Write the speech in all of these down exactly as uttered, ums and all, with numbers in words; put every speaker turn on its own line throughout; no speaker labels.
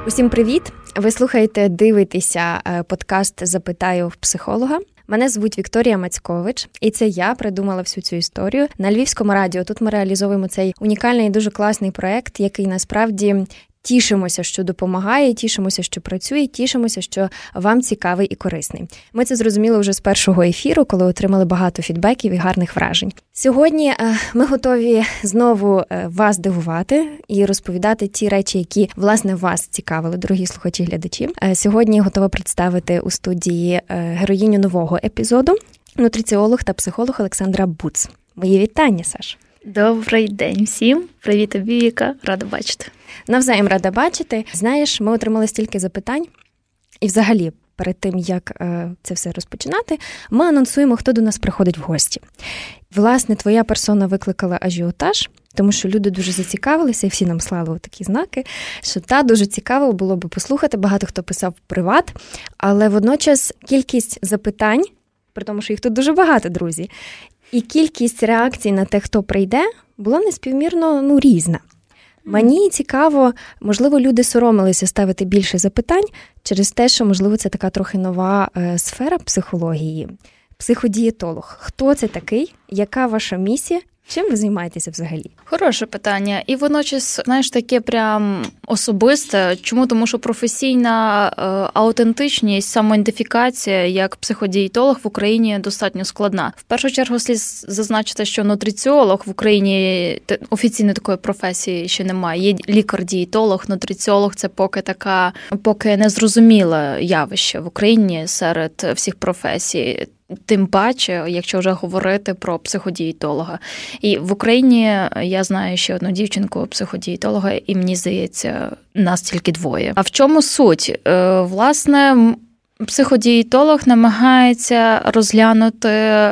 Усім привіт! Ви слухаєте, дивитеся подкаст «Запитаю в психолога». Мене звуть Вікторія Мацькович, і це я придумала всю цю історію. На Львівському радіо тут ми реалізовуємо цей унікальний і дуже класний проект, який насправді тішимося, що допомагає, тішимося, що працює, тішимося, що вам цікавий і корисний. Ми це зрозуміли вже з першого ефіру, коли отримали багато фідбеків і гарних вражень. Сьогодні ми готові знову вас дивувати і розповідати ті речі, які, власне, вас цікавили, дорогі слухачі і глядачі. Сьогодні готова представити у студії героїню нового епізоду, нутриціолог та психолог Олександра Буц. Мої вітання, Саш.
Добрий день всім. Привіт тобі, Віка. Рада бачити.
Навзаєм рада бачити. Знаєш, ми отримали стільки запитань. І взагалі, перед тим, як е, це все розпочинати, ми анонсуємо, хто до нас приходить в гості. Власне, твоя персона викликала ажіотаж, тому що люди дуже зацікавилися, і всі нам слали такі знаки, що та дуже цікаво було би послухати. Багато хто писав в приват, але водночас кількість запитань, при тому, що їх тут дуже багато, друзі, і кількість реакцій на те, хто прийде, була неспівмірно, ну, різна. Мені цікаво, можливо, люди соромилися ставити більше запитань через те, що, можливо, це така трохи нова е, сфера психології. Психодієтолог. Хто це такий? Яка ваша місія? Чим ви займаєтеся взагалі?
Хороше питання. І водночас, знаєш, таке прям особисте. Чому? Тому що професійна е, аутентичність, самоідентифікація як психодієтолог в Україні достатньо складна. В першу чергу слід зазначити, що нутриціолог в Україні офіційно такої професії ще немає. Є лікар-дієтолог, нутриціолог – це поки така, поки незрозуміле явище в Україні серед всіх професій. Тим паче, якщо вже говорити про психодієтолога. І в Україні я знаю ще одну дівчинку психодієтолога, і мені здається, нас тільки двоє. А в чому суть? Власне, психодієтолог намагається розглянути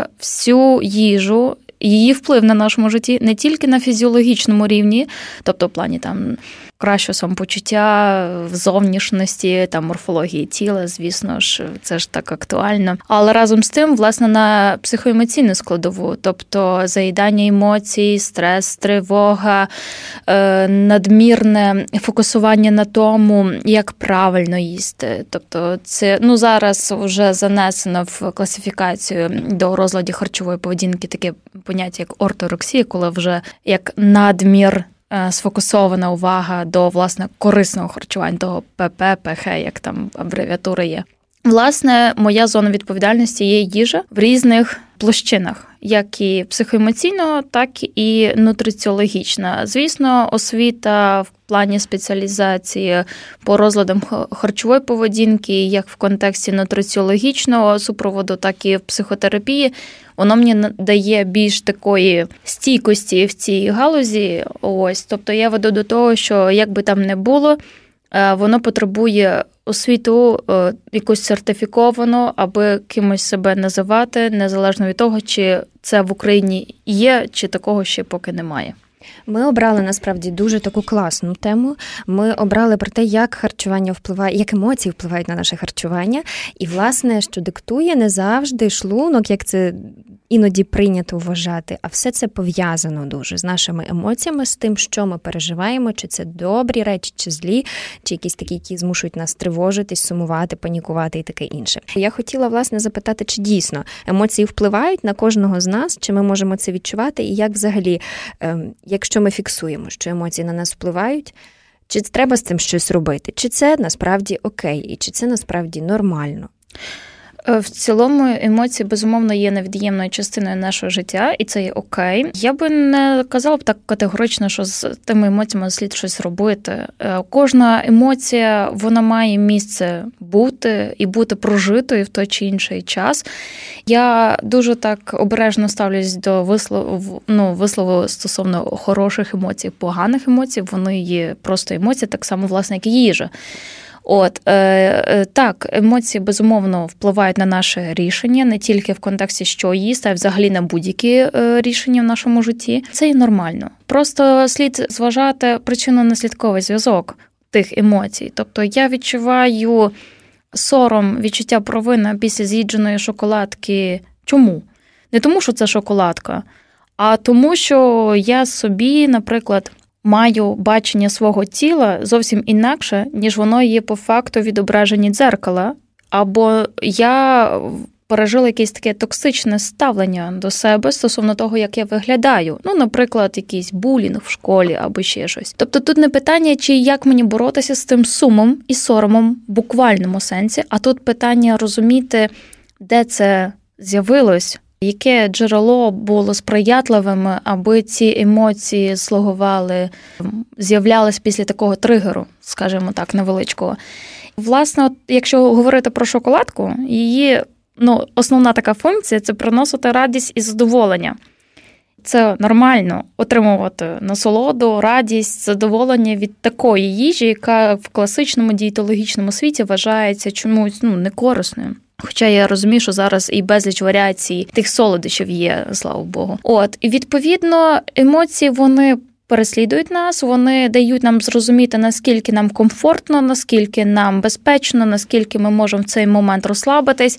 всю їжу, її вплив на нашому житті не тільки на фізіологічному рівні, тобто в плані там кращого самопочуття, в зовнішності, там, морфології тіла, звісно ж, це ж так актуально. Але разом з тим, власне, на психоемоційну складову, тобто заїдання емоцій, стрес, тривога, надмірне фокусування на тому, як правильно їсти. Тобто це, ну, зараз вже занесено в класифікацію до розладів харчової поведінки таке поняття, як орторексія, коли вже як надмір сфокусована увага до, власне, корисного харчування, того пе пе, пе хе, як там абревіатура є. Власне, моя зона відповідальності є їжа в різних площинах, як і психоемоційного, так і нутриціологічна. Звісно, освіта в плані спеціалізації по розладам харчової поведінки, як в контексті нутриціологічного супроводу, так і в психотерапії, воно мені дає більш такої стійкості в цій галузі. Ось, тобто я веду до того, що як би там не було, воно потребує освіту якусь сертифіковану, аби кимось себе називати, незалежно від того, чи це в Україні є, чи такого ще поки немає.
Ми обрали, насправді, дуже таку класну тему. Ми обрали про те, як харчування впливає, як емоції впливають на наше харчування. І, власне, що диктує не завжди шлунок, як це іноді прийнято вважати, а все це пов'язано дуже з нашими емоціями, з тим, що ми переживаємо, чи це добрі речі, чи злі, чи якісь такі, які змушують нас тривожитись, сумувати, панікувати і таке інше. Я хотіла, власне, запитати, чи дійсно емоції впливають на кожного з нас, чи ми можемо це відчувати, і як взагалі, якщо ми фіксуємо, що емоції на нас впливають, чи треба з цим щось робити, чи це насправді окей, і чи це насправді нормально?
В цілому емоції, безумовно, є невід'ємною частиною нашого життя, і це є окей. Я би не казала б так категорично, що з тими емоціями слід щось робити. Кожна емоція, вона має місце бути і бути прожитою в той чи інший час. Я дуже так обережно ставлюсь до вислову, ну, вислову стосовно хороших емоцій, поганих емоцій. Вони є просто емоції, так само, власне, як і їжа. От, е, так, емоції, безумовно, впливають на наше рішення, не тільки в контексті, що їсти, а взагалі на будь-які е, рішення в нашому житті. Це і нормально. Просто слід зважати причинно-наслідковий зв'язок тих емоцій. Тобто я відчуваю сором, відчуття провини після з'їдженої шоколадки. Чому? Не тому, що це шоколадка, а тому, що я собі, наприклад, маю бачення свого тіла зовсім інакше, ніж воно є по факту відображені дзеркала, або я пережила якесь таке токсичне ставлення до себе стосовно того, як я виглядаю. Ну, наприклад, якийсь булінг в школі або ще щось. Тобто тут не питання, чи як мені боротися з тим сумом і соромом в буквальному сенсі, а тут питання розуміти, де це з'явилось, яке джерело було сприятливим, аби ці емоції слугували, з'являлись після такого тригеру, скажімо так, невеличкого. Власне, от, якщо говорити про шоколадку, її ну, основна така функція – це приносити радість і задоволення. Це нормально отримувати насолоду, радість, задоволення від такої їжі, яка в класичному дієтологічному світі вважається чомусь ну, некорисною. Хоча я розумію, що зараз і безліч варіацій тих солодощів є, слава Богу. От, і відповідно емоції, вони переслідують нас, вони дають нам зрозуміти, наскільки нам комфортно, наскільки нам безпечно, наскільки ми можемо в цей момент розслабитись.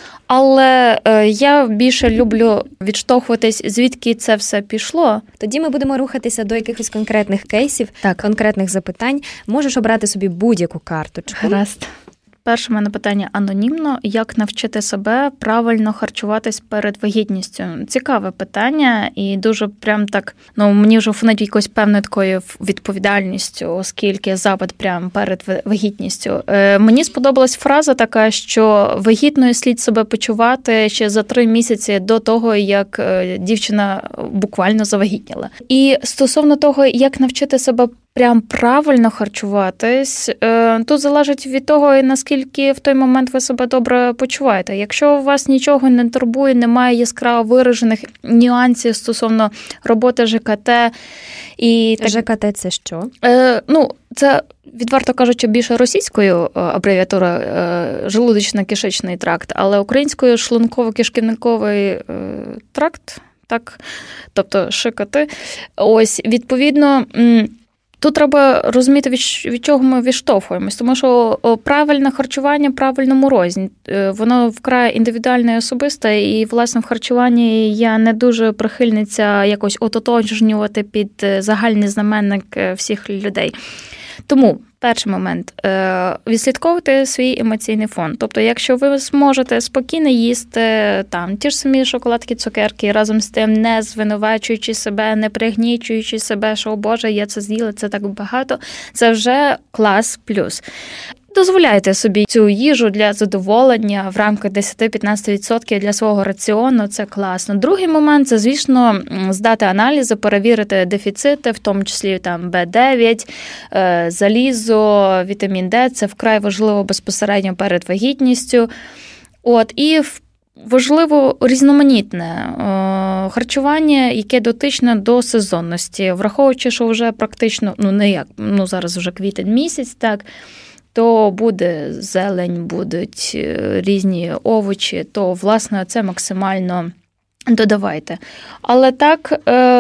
Але я більше люблю відштовхуватись, звідки це все пішло.
Тоді ми будемо рухатися до якихось конкретних кейсів,
так.
конкретних запитань. Можеш обрати собі будь-яку карточку.
Гаразд. Перше в мене питання анонімно. Як навчити себе правильно харчуватись перед вагітністю? Цікаве питання і дуже прям так, ну, мені вже фонить якоюсь певною такою відповідальністю, оскільки запит прям перед вагітністю. Е, мені сподобалась фраза така, що вагітною слід себе почувати ще за три місяці до того, як дівчина буквально завагітніла. І стосовно того, як навчити себе прям правильно харчуватись, тут залежить від того, наскільки в той момент ви себе добре почуваєте. Якщо у вас нічого не турбує, немає яскраво виражених нюансів стосовно роботи ЖКТ. І так...
ЖКТ – це що?
Е, ну, це, відверто кажучи, більше російською абревіатура желудочно-кишечний тракт, але українською шлунково-кишківниковий тракт, так, тобто ШКТ. Ось, відповідно, тут треба розуміти, від, від чого ми відштовхуємось, тому що правильне харчування в правильному розі. Воно вкрай індивідуальне і особисте, і, власне, в харчуванні я не дуже прихильниця якось ототожнювати під загальний знаменник всіх людей. Тому перший момент – відслідковувати свій емоційний фон. Тобто, якщо ви зможете спокійно їсти там ті ж самі шоколадки, цукерки, разом з тим не звинувачуючи себе, не пригнічуючи себе, що, о Боже, я це з'їла, це так багато, це вже клас плюс. Дозволяйте собі цю їжу для задоволення в рамках десять-п'ятнадцять відсотків для свого раціону, це класно. Другий момент – це, звісно, здати аналізи, перевірити дефіцити, в тому числі там Б дев'ять, залізо, вітамін Д, це вкрай важливо безпосередньо перед вагітністю. От, і важливо різноманітне харчування, яке дотичне до сезонності, враховуючи, що вже практично, ну не як, ну зараз вже квітень місяць, так, то буде зелень, будуть різні овочі, то, власне, це максимально додавайте. Але так,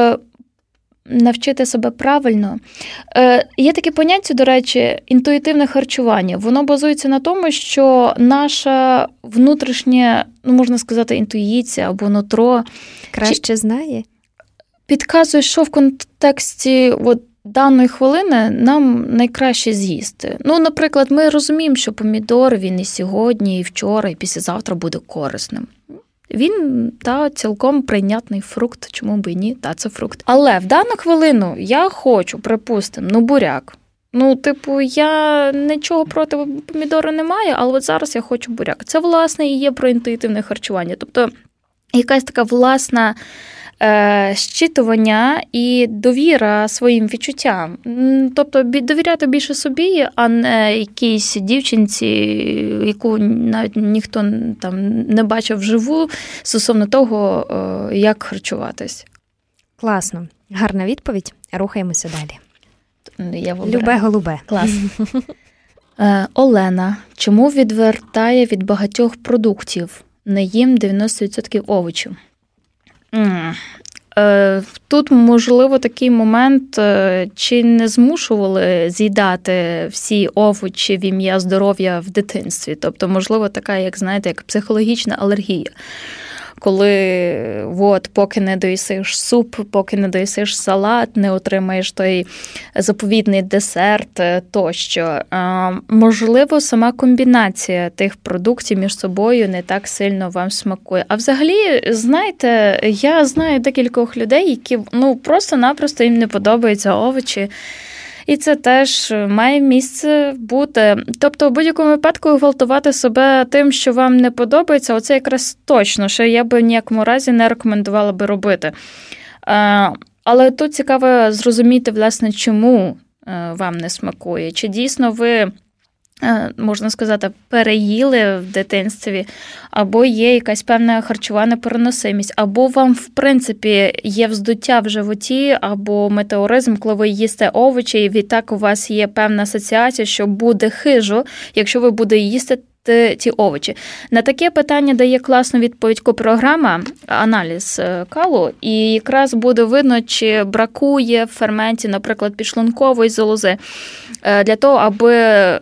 навчити себе правильно. Є таке поняття, до речі, інтуїтивне харчування. Воно базується на тому, що наша внутрішня, ну, можна сказати, інтуїція або нутро
краще знає? Підказує,
що в контексті от, даної хвилини нам найкраще з'їсти. Ну, наприклад, ми розуміємо, що помідор, він і сьогодні, і вчора, і післязавтра буде корисним. Він, та, цілком прийнятний фрукт, чому б і ні, та, це фрукт. Але в дану хвилину я хочу, припустимо, ну, буряк. Ну, типу, я нічого проти помідора не маю, але от зараз я хочу буряк. Це, власне, і є про інтуїтивне харчування. Тобто, якась така власна щитування і довіра своїм відчуттям. Тобто довіряти більше собі, а не якійсь дівчинці, яку навіть ніхто там не бачив вживу, стосовно того, як харчуватись.
Класно. Гарна відповідь. Рухаємося далі.
Я
Любе-голубе.
Клас. Олена. Чому відвертає від багатьох продуктів? Не їм дев'яносто відсотків овочів. Тут, можливо, такий момент, чи не змушували з'їдати всі овочі в ім'я здоров'я в дитинстві. Тобто, можливо, така, як, знаєте, як психологічна алергія. коли от, поки не доїсиш суп, поки не доїсиш салат, не отримаєш той заповідний десерт тощо. Можливо, сама комбінація тих продуктів між собою не так сильно вам смакує. А взагалі, знаєте, я знаю декількох людей, які ну, просто-напросто їм не подобаються овочі. І це теж має місце бути. Тобто, в будь-якому випадку гвалтувати себе тим, що вам не подобається, оце якраз точно, що я би в ніякому разі не рекомендувала би робити. Але тут цікаво зрозуміти, власне, чому вам не смакує. Чи дійсно ви, можна сказати, переїли в дитинстві, або є якась певна харчова непереносимість, або вам, в принципі, є вздуття в животі, або метеоризм, коли ви їсте овочі, і відтак у вас є певна асоціація, що буде хижо, якщо ви будете їсти ті овочі. На таке питання дає класну відповідь копрограма, аналіз калу, і якраз буде видно, чи бракує в ферменті, наприклад, підшлункової залози, для того, аби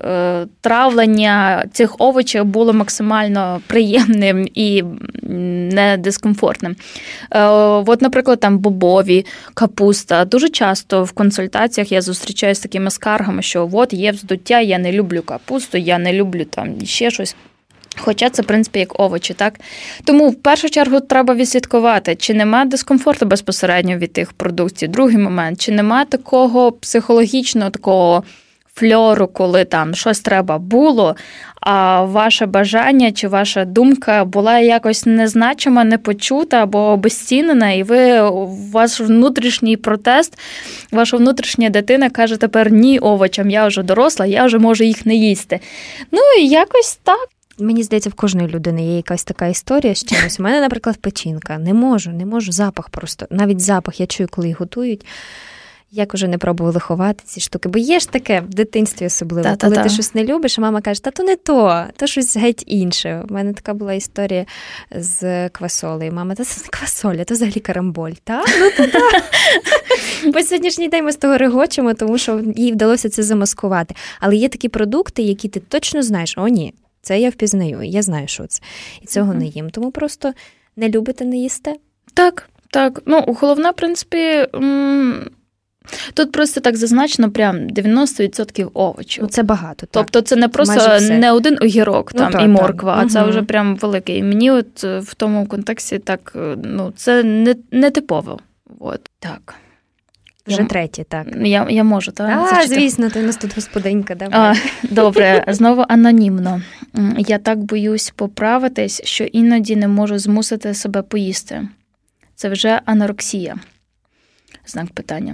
травлення цих овочів було максимально приємним і не дискомфортним. От, наприклад, там бобові, капуста. Дуже часто в консультаціях я зустрічаюся з такими скаргами, що от є вздуття, я не люблю капусту, я не люблю там ще щось. Хоча це, в принципі, як овочі, так? Тому, в першу чергу, треба відслідкувати, чи нема дискомфорту безпосередньо від тих продуктів. Другий момент, чи нема такого психологічного, такого фльору, коли там щось треба було, а ваше бажання чи ваша думка була якось незначима, непочута або обезцінена, і ви, ваш внутрішній протест, ваша внутрішня дитина каже тепер ні овочам, я вже доросла, я вже можу їх не їсти. Ну, і якось так.
Мені здається, в кожної людини є якась така історія з чимось. У мене, наприклад, печінка. Не можу, не можу, запах просто. Навіть запах я чую, коли їх готують. Як уже не пробували ховати ці штуки. Бо є ж таке в дитинстві особливо, та, коли та, ти та. щось не любиш, а мама каже, та то не то, то щось геть інше. У мене така була історія з квасолею. Мама, та це не квасоля, то взагалі карамболь. Та? Ну, та, та. По сьогоднішній день ми з того регочемо, тому що їй вдалося це замаскувати. Але є такі продукти, які ти точно знаєш, о ні, це я впізнаю, я знаю, що це. І цього mm-hmm. не їм. Тому просто не любите, не їсте?
Так, так. Ну, головне, в принципі, м- тут просто так зазначено прям дев'яносто відсотків овочів.
Ну, це багато.
Тобто так. Це не просто не один огірок там, ну, так, і морква, так. а це угу. вже прям великий. І мені от в тому контексті так, ну, це не, не типово. От, так.
Вже я, третє, так.
Я, я можу, так?
Так, звісно, ти у нас тут господинька. Давай.
А, добре, знову анонімно. Я так боюсь поправитись, що іноді не можу змусити себе поїсти. Це вже анорексія. Знак питання.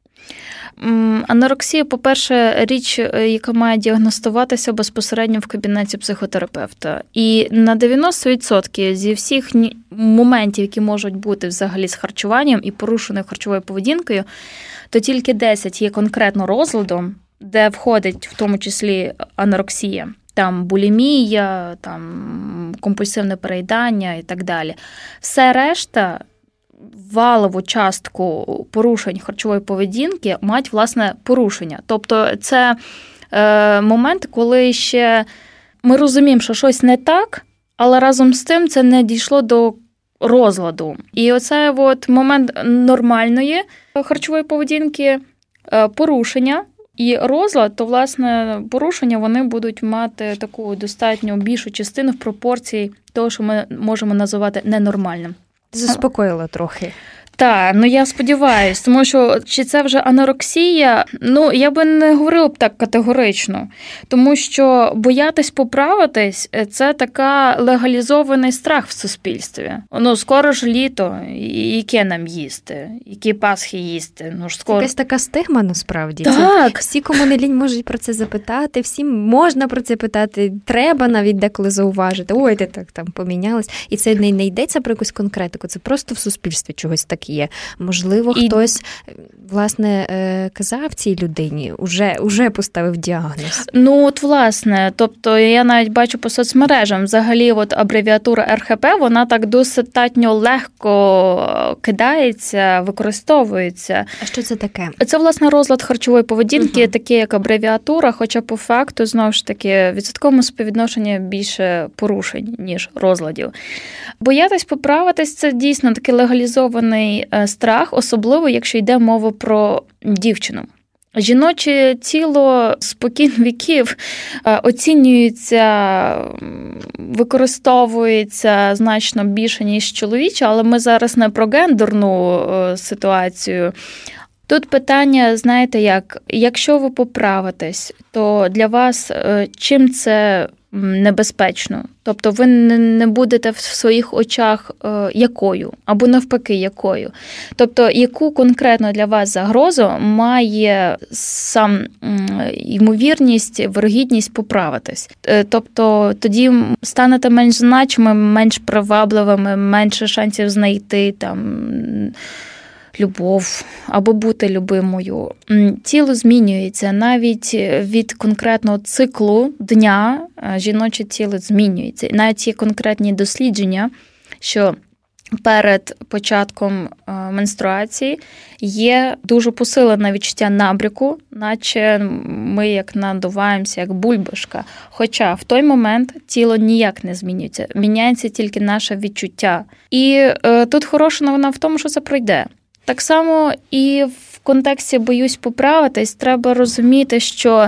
Анорексія, по-перше, річ, яка має діагностуватися безпосередньо в кабінеті психотерапевта. І на дев'яносто відсотків зі всіх моментів, які можуть бути взагалі з харчуванням і порушеною харчовою поведінкою, то тільки десять є конкретно розладом, де входить в тому числі анорексія. Там булімія, там компульсивне переїдання і так далі. Все решта валову частку порушень харчової поведінки мають, власне, порушення. Тобто це е, момент, коли ще ми розуміємо, що щось не так, але разом з тим це не дійшло до розладу. І оце от момент нормальної харчової поведінки, е, порушення і розлад, то, власне, порушення вони будуть мати таку достатньо більшу частину в пропорції того, що ми можемо називати ненормальним.
Заспокоїла трохи.
Так, ну я сподіваюся, тому що чи це вже анорексія, ну я би не говорила б так категорично, тому що боятись поправитись – це така легалізований страх в суспільстві. Ну, скоро ж літо, яке нам їсти, які пасхи їсти, ну ж скоро.
Якась така стигма, насправді.
Так.
Всі, кому не лінь, можуть про це запитати, всім можна про це питати, треба навіть деколи зауважити, ой, ти так там помінялась. І це не, не йдеться про якусь конкретику, це просто в суспільстві чогось таке. так є. Можливо, і... хтось, власне, казав цій людині, уже, уже поставив діагноз.
Ну, от, власне, тобто я навіть бачу по соцмережам, взагалі, от абревіатура ер хе пе, вона так достатньо легко кидається, використовується.
А що це таке?
Це, власне, розлад харчової поведінки, угу. таке як абревіатура, хоча по факту, знову ж таки, в відсотковому співвідношенні більше порушень, ніж розладів. Боятись поправитись – це дійсно такий легалізований страх, особливо, якщо йде мова про дівчину. Жіноче тіло спокійно віків оцінюється, використовується значно більше, ніж чоловіче, але ми зараз не про гендерну ситуацію. Тут питання, знаєте як, якщо ви поправитесь, то для вас чим це небезпечно? Тобто ви не будете в своїх очах якою, або навпаки якою. Тобто яку конкретно для вас загрозу має сам ймовірність, вирогідність поправитись. Тобто тоді станете менш значимими, менш привабливими, менше шансів знайти там любов або бути любимою. Тіло змінюється. Навіть від конкретного циклу дня жіноче тіло змінюється. Навіть є конкретні дослідження, що перед початком менструації є дуже посилене відчуття набряку, наче ми як надуваємося, як бульбашка. Хоча в той момент тіло ніяк не змінюється. Міняється тільки наше відчуття. І е, тут хороша новина в тому, що це пройде. Так само і в контексті «боюсь поправитись» треба розуміти, що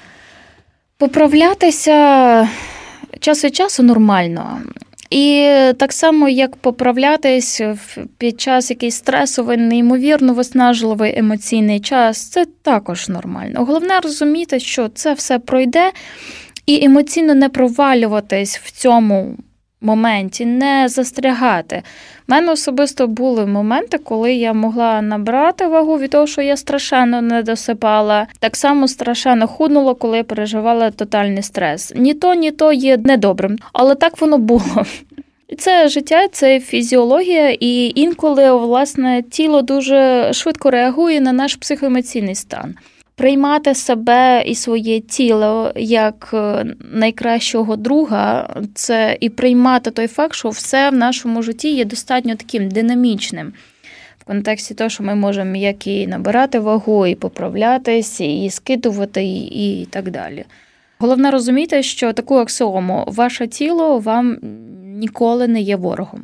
поправлятися час від часу нормально. І так само, як поправлятись під час якийсь стресовий, неймовірно виснажливий емоційний час, це також нормально. Головне розуміти, що це все пройде, і емоційно не провалюватись в цьому моменті, не застрягати. У мене особисто були моменти, коли я могла набрати вагу від того, що я страшенно не досипала. Так само страшенно худнула, коли я переживала тотальний стрес. Ні то, ні то є недобрим. Але так воно було. Це життя, це фізіологія, і інколи, власне, тіло дуже швидко реагує на наш психоемоційний стан. Приймати себе і своє тіло як найкращого друга, це і приймати той факт, що все в нашому житті є достатньо таким динамічним. В контексті того, що ми можемо як і набирати вагу, і поправлятись, і скидувати, і, і так далі. Головне розуміти, що таку аксіому: ваше тіло вам ніколи не є ворогом.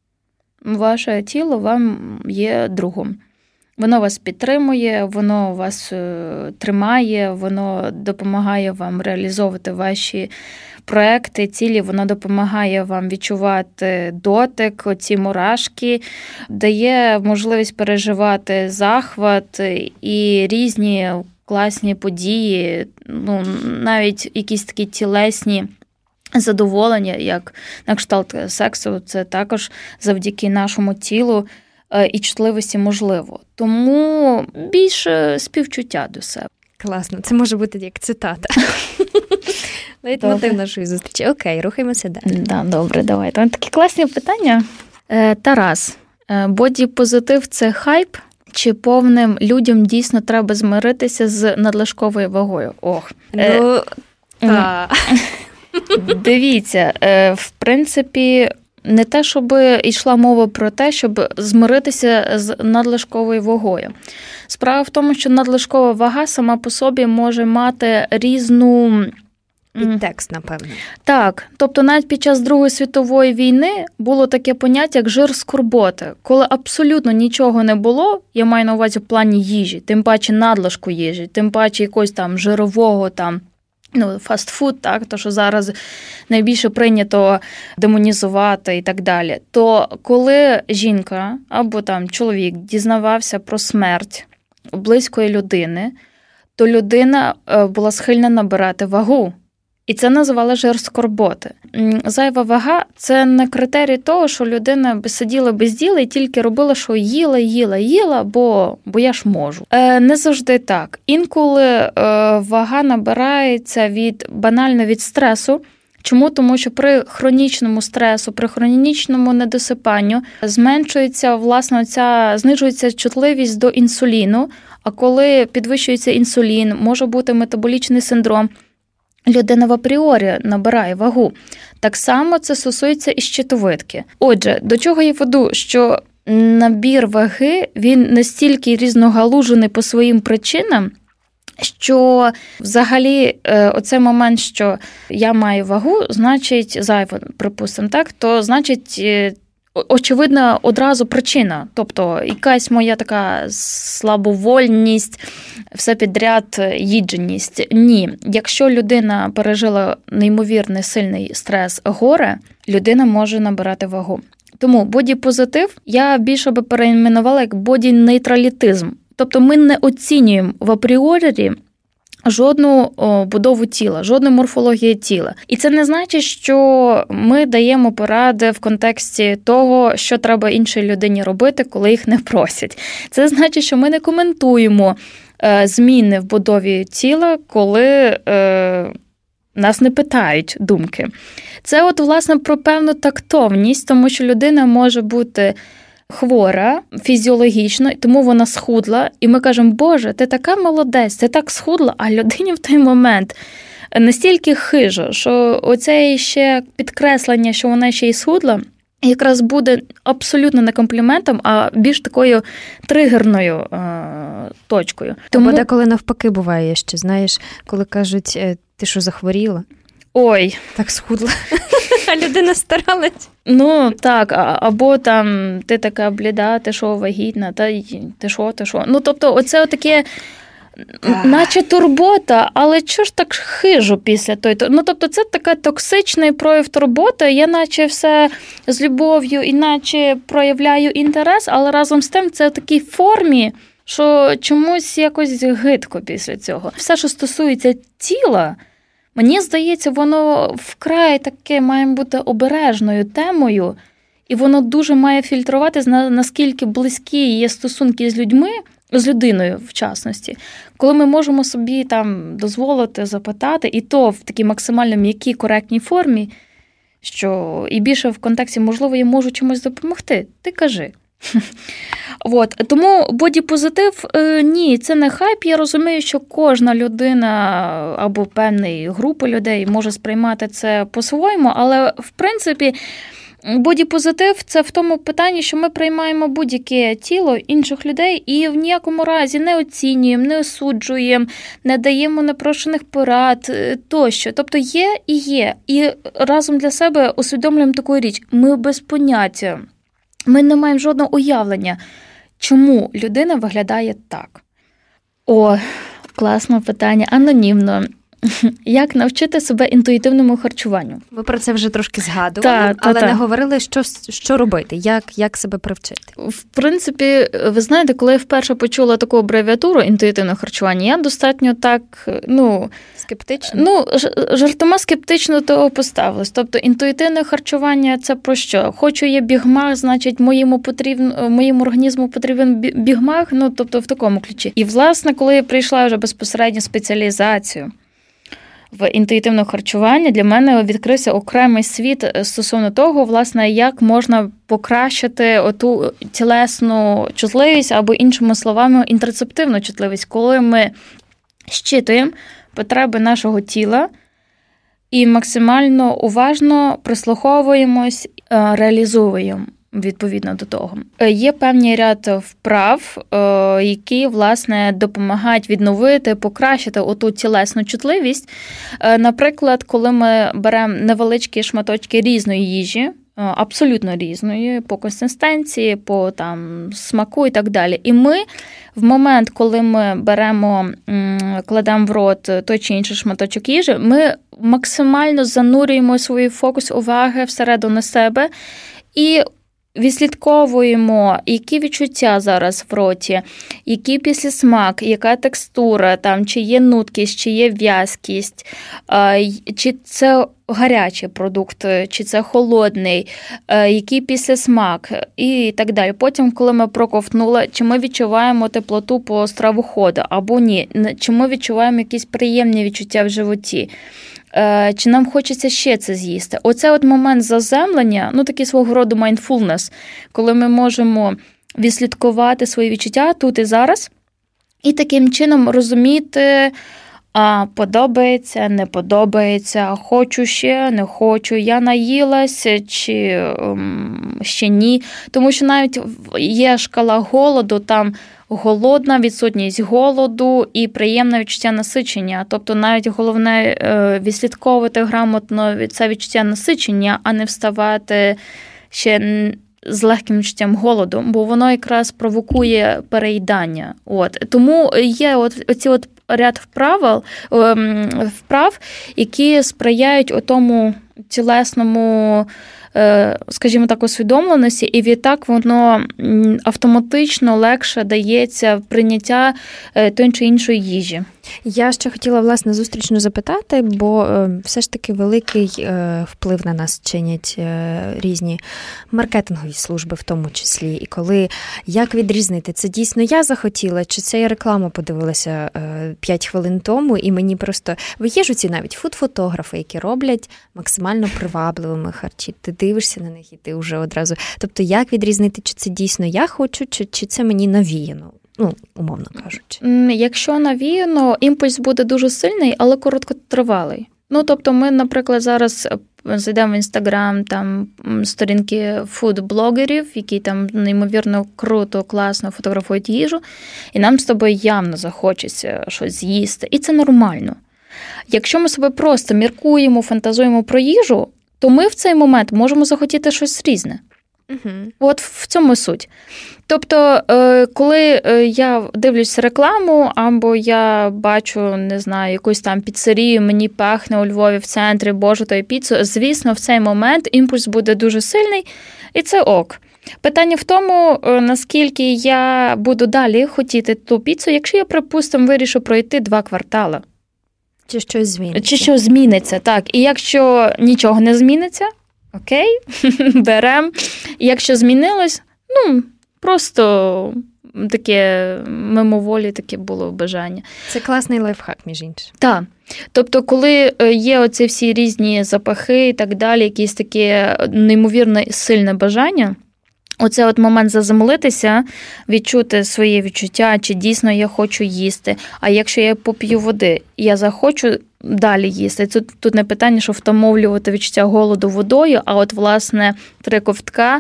Ваше тіло вам є другом. Воно вас підтримує, воно вас тримає, воно допомагає вам реалізовувати ваші проекти, цілі, воно допомагає вам відчувати дотик, оці мурашки, дає можливість переживати захват і різні класні події, ну, навіть якісь такі тілесні задоволення, як на кшталт сексу, це також завдяки нашому тілу і чутливості можливо. Тому більше співчуття до себе.
Класно. Це може бути як цитата. Лейтмотив нашої зустрічі. Окей, рухаємося далі.
Да, добре, давай. Там такі класні питання. Тарас, боді-позитив – це хайп? Чи повним людям дійсно треба змиритися з надлишковою вагою? Ох.
Ну, так.
Дивіться, в принципі, не те, щоб йшла мова про те, щоб змиритися з надлишковою вагою. Справа в тому, що надлишкова вага сама по собі може мати різну...
Підтекст, напевно.
Так. Тобто навіть під час Другої світової війни було таке поняття, як жир скорботи. Коли абсолютно нічого не було, я маю на увазі в плані їжі, тим паче надлишку їжі, тим паче якогось там жирового там, ну, фастфуд, так, то, що зараз найбільше прийнято демонізувати і так далі, то коли жінка або там чоловік дізнавався про смерть близької людини, то людина була схильна набирати вагу. І це називали жир скорботи. Зайва вага – це не критерій того, що людина сиділа без діла і тільки робила, що їла, їла, їла, бо, бо я ж можу. Е, не завжди так. Інколи е, вага набирається від, банально від стресу, Чому? Тому що при хронічному стресу, при хронічному недосипанню зменшується, власне, ця, знижується чутливість до інсуліну, а коли підвищується інсулін, може бути метаболічний синдром, людина в апріорі набирає вагу. Так само це стосується і щитовидки. Отже, до чого я веду, що набір ваги, він настільки різногалужений по своїм причинам, що взагалі оцей момент, що я маю вагу, значить зайво, припустимо, так, то значить очевидна одразу причина. Тобто якась моя така слабовольність, все підряд їдженість. Ні. Якщо людина пережила неймовірний сильний стрес, горе, людина може набирати вагу. Тому боді-позитив я більше би перейменувала як боді-нейтралітизм. Тобто ми не оцінюємо в апріорі жодну о, будову тіла, жодну морфологію тіла. І це не значить, що ми даємо поради в контексті того, що треба іншій людині робити, коли їх не просять. Це значить, що ми не коментуємо е, зміни в будові тіла, коли е, нас не питають думки. Це от, власне, про певну тактовність, тому що людина може бути хвора фізіологічно, тому вона схудла, і ми кажемо, Боже, ти така молодець, ти так схудла, а людині в той момент настільки хижо, що оце ще підкреслення, що вона ще й схудла, якраз буде абсолютно не компліментом, а більш такою тригерною е- точкою.
Тому Або деколи навпаки буває ще, знаєш, коли кажуть, ти що, захворіла?
Ой.
Так схудла. А людина старалась.
Ну, так, або там ти така бліда, ти що, вагітна, та ти що, ти що. Ну, тобто, оце таке, наче турбота, але чого ж так хижу після той? Ну, тобто, це така токсичний прояв турботи, я наче все з любов'ю, іначе проявляю інтерес, але разом з тим це в такій формі, що чомусь якось гидко після цього. Все, що стосується тіла, мені здається, воно вкрай таке має бути обережною темою, і воно дуже має фільтруватись, наскільки близькі є стосунки з людьми, з людиною в частності, коли ми можемо собі там дозволити запитати, і то в такій максимально м'якій, коректній формі, що і більше в контексті, можливо, я можу чимось допомогти, ти кажи. От. Тому боді-позитив, ні, це не хайп. Я розумію, що кожна людина або певна група людей може сприймати це по-своєму, але, в принципі, боді-позитив – це в тому питанні, що ми приймаємо будь-яке тіло інших людей і в ніякому разі не оцінюємо, не осуджуємо, не даємо непрошених порад тощо. Тобто є і є. І разом для себе усвідомлюємо таку річ. Ми без поняття. Ми не маємо жодного уявлення, чому людина виглядає так. О, класне питання, анонімно. Як навчити себе інтуїтивному харчуванню?
Ми про це вже трошки згадували, та, та, але та. не говорили, що, що робити, як, як себе привчити.
В принципі, ви знаєте, коли я вперше почула таку абревіатуру інтуїтивне харчування, я достатньо так, ну...
Скептично?
Ну, жартома скептично до того поставилась. Тобто, інтуїтивне харчування – це про що? Хочу я бігмах, значить, моєму, потрібно, моєму організму потрібен бігмах, ну, тобто, в такому ключі. І, власне, коли я прийшла вже безпосередньо спеціалізацію в інтуїтивне харчування, для мене відкрився окремий світ стосовно того, власне, як можна покращити оту тілесну чутливість або, іншими словами, інтерцептивну чутливість, коли ми щитуємо потреби нашого тіла і максимально уважно прислуховуємось, реалізуємо відповідно до того. Є певний ряд вправ, які, власне, допомагають відновити, покращити оту тілесну чутливість. Наприклад, коли ми беремо невеличкі шматочки різної їжі, абсолютно різної, по консистенції, по там смаку і так далі. І ми в момент, коли ми беремо, кладемо в рот той чи інший шматочок їжі, ми максимально занурюємо свій фокус уваги всередину себе і відслідковуємо, які відчуття зараз в роті, який післясмак, яка текстура, там, чи є нуткість, чи є в'язкість, чи це гарячий продукт, чи це холодний, який післясмак і так далі. Потім, коли ми проковтнули, чи ми відчуваємо теплоту по стравоходу або ні, чи ми відчуваємо якісь приємні відчуття в животі. чи нам хочеться ще це з'їсти. Оце от момент заземлення, ну такий свого роду mindfulness, коли ми можемо відслідкувати свої відчуття тут і зараз, і таким чином розуміти, а подобається, не подобається, хочу ще, не хочу, я наїлася чи ем, ще ні. Тому що навіть є шкала голоду, там голодна, відсутність голоду і приємне відчуття насичення. Тобто навіть головне відслідковувати грамотно це відчуття насичення, а не вставати ще з легким відчуттям голоду, бо воно якраз провокує переїдання. От. Тому є от оці от ряд вправ, вправ, які сприяють тому тілесному, скажімо так, усвідомленості, і відтак воно автоматично легше дається прийняття тої чи іншої їжі.
Я ще хотіла, власне, зустрічно запитати, бо все ж таки великий вплив на нас чинять різні маркетингові служби в тому числі. І коли, як відрізнити, це дійсно я захотіла, чи це я рекламу подивилася п'ять хвилин тому, і мені просто... Ви є ж ці навіть фуд-фотографи, які роблять максимально привабливими харчі. Ти дивишся на них і ти вже одразу... Тобто, як відрізнити, чи це дійсно я хочу, чи, чи це мені навіяно? Ну, умовно кажучи.
Якщо навіяно, імпульс буде дуже сильний, але короткотривалий. Ну, тобто ми, наприклад, зараз зайдемо в Інстаграм, там сторінки фуд-блогерів, які там неймовірно круто, класно фотографують їжу, і нам з тобою явно захочеться щось з'їсти. І це нормально. Якщо ми себе просто міркуємо, фантазуємо про їжу, то ми в цей момент можемо захотіти щось різне. Угу. От в цьому суть. Тобто, коли я дивлюсь рекламу, або я бачу, не знаю, якусь там піцерію, мені пахне у Львові в центрі, боже, тою піцу, звісно, в цей момент імпульс буде дуже сильний, і це ок. Питання в тому, наскільки я буду далі хотіти ту піцу, якщо я, припустимо, вирішу пройти два квартали.
Чи щось зміниться.
Чи щось зміниться, так. І якщо нічого не зміниться, окей, берем. Якщо змінилось, ну, просто таке мимоволі, таке було бажання.
Це класний лайфхак, між іншим.
Так. Тобто, коли є оці всі різні запахи і так далі, якісь таке неймовірно сильне бажання, оце от момент заземлитися, відчути своє відчуття, чи дійсно я хочу їсти. А якщо я поп'ю води, я захочу далі їсти. Тут, тут не питання, що втамовлювати відчуття голоду водою, а от, власне, три ковтка,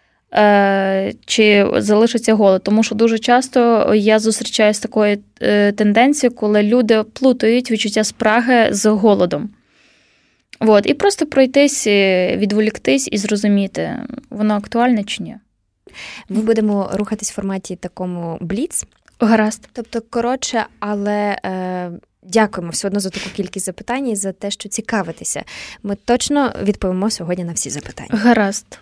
е, чи залишиться голод. Тому що дуже часто я зустрічаю з такою е, тенденцією, коли люди плутають відчуття спраги з голодом. От. І просто пройтись, відволіктись і зрозуміти, воно актуальне чи ні.
Ми будемо рухатись в форматі такому бліц.
Гаразд.
Тобто коротше, але е, дякуємо все одно за таку кількість запитань і за те, що цікавитеся. Ми точно відповімо сьогодні на всі запитання.
Гаразд.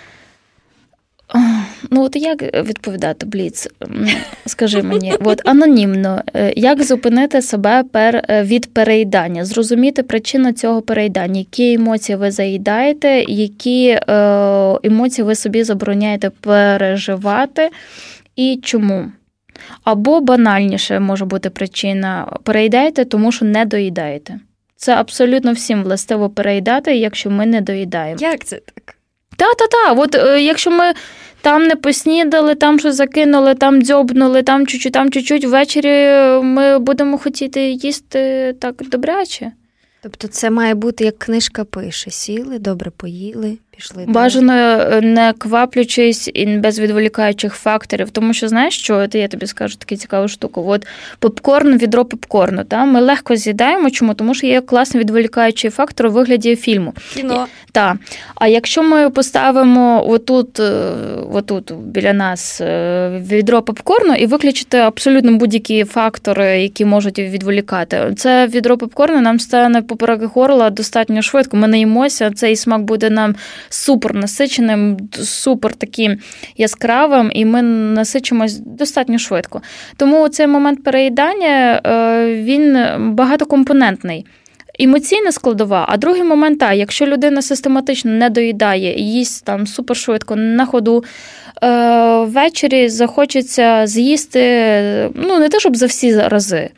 Ну, от як відповідати, Бліц? Скажи мені, от анонімно, як зупинити себе пер, від переїдання? Зрозуміти причину цього переїдання, які емоції ви заїдаєте, які е, емоції ви собі забороняєте переживати і чому? Або банальніше може бути причина, переїдаєте, тому що не доїдаєте. Це абсолютно всім властиво переїдати, якщо ми не доїдаємо.
Як це так?
Та-та-та, от е, якщо ми там не поснідали, там щось закинули, там дзьобнули, там чуть-чуть, там чуть-чуть, ввечері ми будемо хотіти їсти так добряче.
Тобто це має бути, як книжка пише, сіли, добре поїли, пішли.
Бажано не кваплючись і без відволікаючих факторів, тому що, знаєш що, я тобі скажу таку цікаву штуку. От попкорн, відро попкорну, та? Ми легко з'їдаємо, чому? Тому що є класний відволікаючий фактор у вигляді фільму.
Кіно.
Так. А якщо ми поставимо отут, отут біля нас відро попкорну і виключити абсолютно будь-які фактори, які можуть відволікати, це відро попкорну нам стане поперек горла достатньо швидко. Ми наїмося, цей смак буде нам супер насиченим, супер таким яскравим, і ми насичимось достатньо швидко. Тому цей момент переїдання, він багатокомпонентний. Емоційна складова, а другий момент, так, якщо людина систематично не доїдає і їсть там супершвидко на ходу, е, ввечері захочеться з'їсти, ну, не те, щоб за всі рази,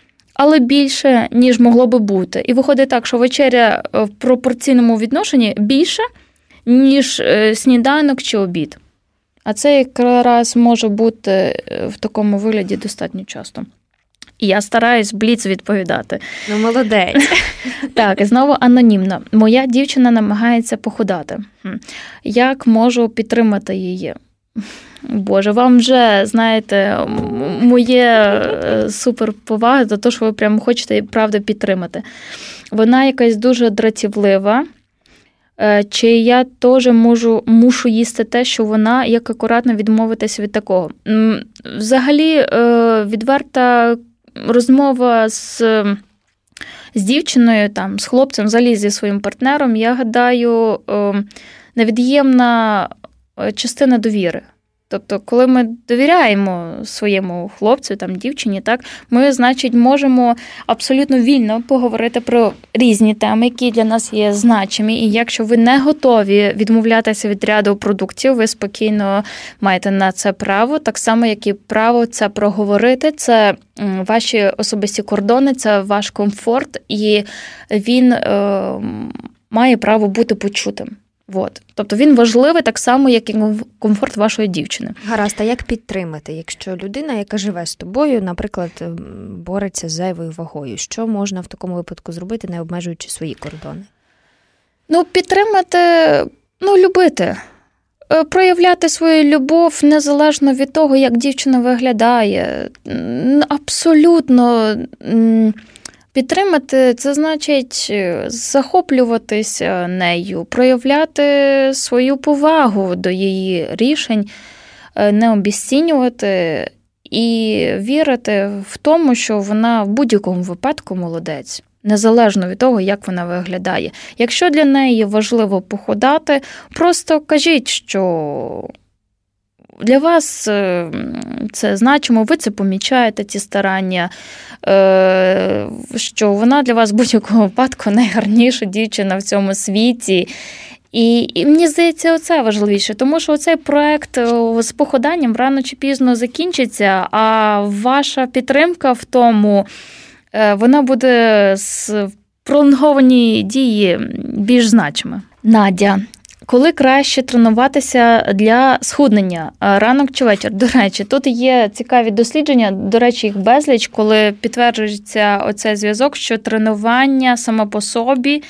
але більше, ніж могло би бути. І виходить так, що вечеря в пропорційному відношенні більше, ніж сніданок чи обід. А це якраз може бути в такому вигляді достатньо часто. І я стараюсь бліц відповідати.
Ну, молодець.
Так, і знову анонімно. Моя дівчина намагається похудати. Як можу підтримати її? Боже, вам вже, знаєте, моє суперповага за те, що ви прямо хочете, правда, підтримати. Вона якась дуже дратівлива. Чи я теж можу, мушу їсти те, що вона, як акуратно відмовитися від такого? Взагалі, відверта розмова з, з дівчиною, там, з хлопцем, взагалі зі своїм партнером, я гадаю, невід'ємна частина довіри. Тобто, коли ми довіряємо своєму хлопцю, там, дівчині, так, ми, значить, можемо абсолютно вільно поговорити про різні теми, які для нас є значимі. І якщо ви не готові відмовлятися від ряду продуктів, ви спокійно маєте на це право, так само, як і право це проговорити. Це ваші особисті кордони, це ваш комфорт, і він е, має право бути почутим. От. Тобто він важливий так само, як і комфорт вашої дівчини.
Гаразд, а як підтримати, якщо людина, яка живе з тобою, наприклад, бореться з зайвою вагою? Що можна в такому випадку зробити, не обмежуючи свої кордони?
Ну, підтримати, ну, любити. Проявляти свою любов незалежно від того, як дівчина виглядає. Абсолютно. Підтримати – це значить захоплюватися нею, проявляти свою повагу до її рішень, не обіцінювати і вірити в тому, що вона в будь-якому випадку молодець, незалежно від того, як вона виглядає. Якщо для неї важливо похудати, просто кажіть, що для вас це значимо, ви це помічаєте, ці старання, що вона для вас в будь-якому випадку найгарніша дівчина в цьому світі. І, і мені здається, оце важливіше, тому що оцей проект з похуданням рано чи пізно закінчиться, а ваша підтримка в тому, вона буде з пролонгованій дії більш значима. Надя. Коли краще тренуватися для схуднення? Ранок чи вечір? До речі, тут є цікаві дослідження, до речі, їх безліч, коли підтверджується оцей зв'язок, що тренування само по собі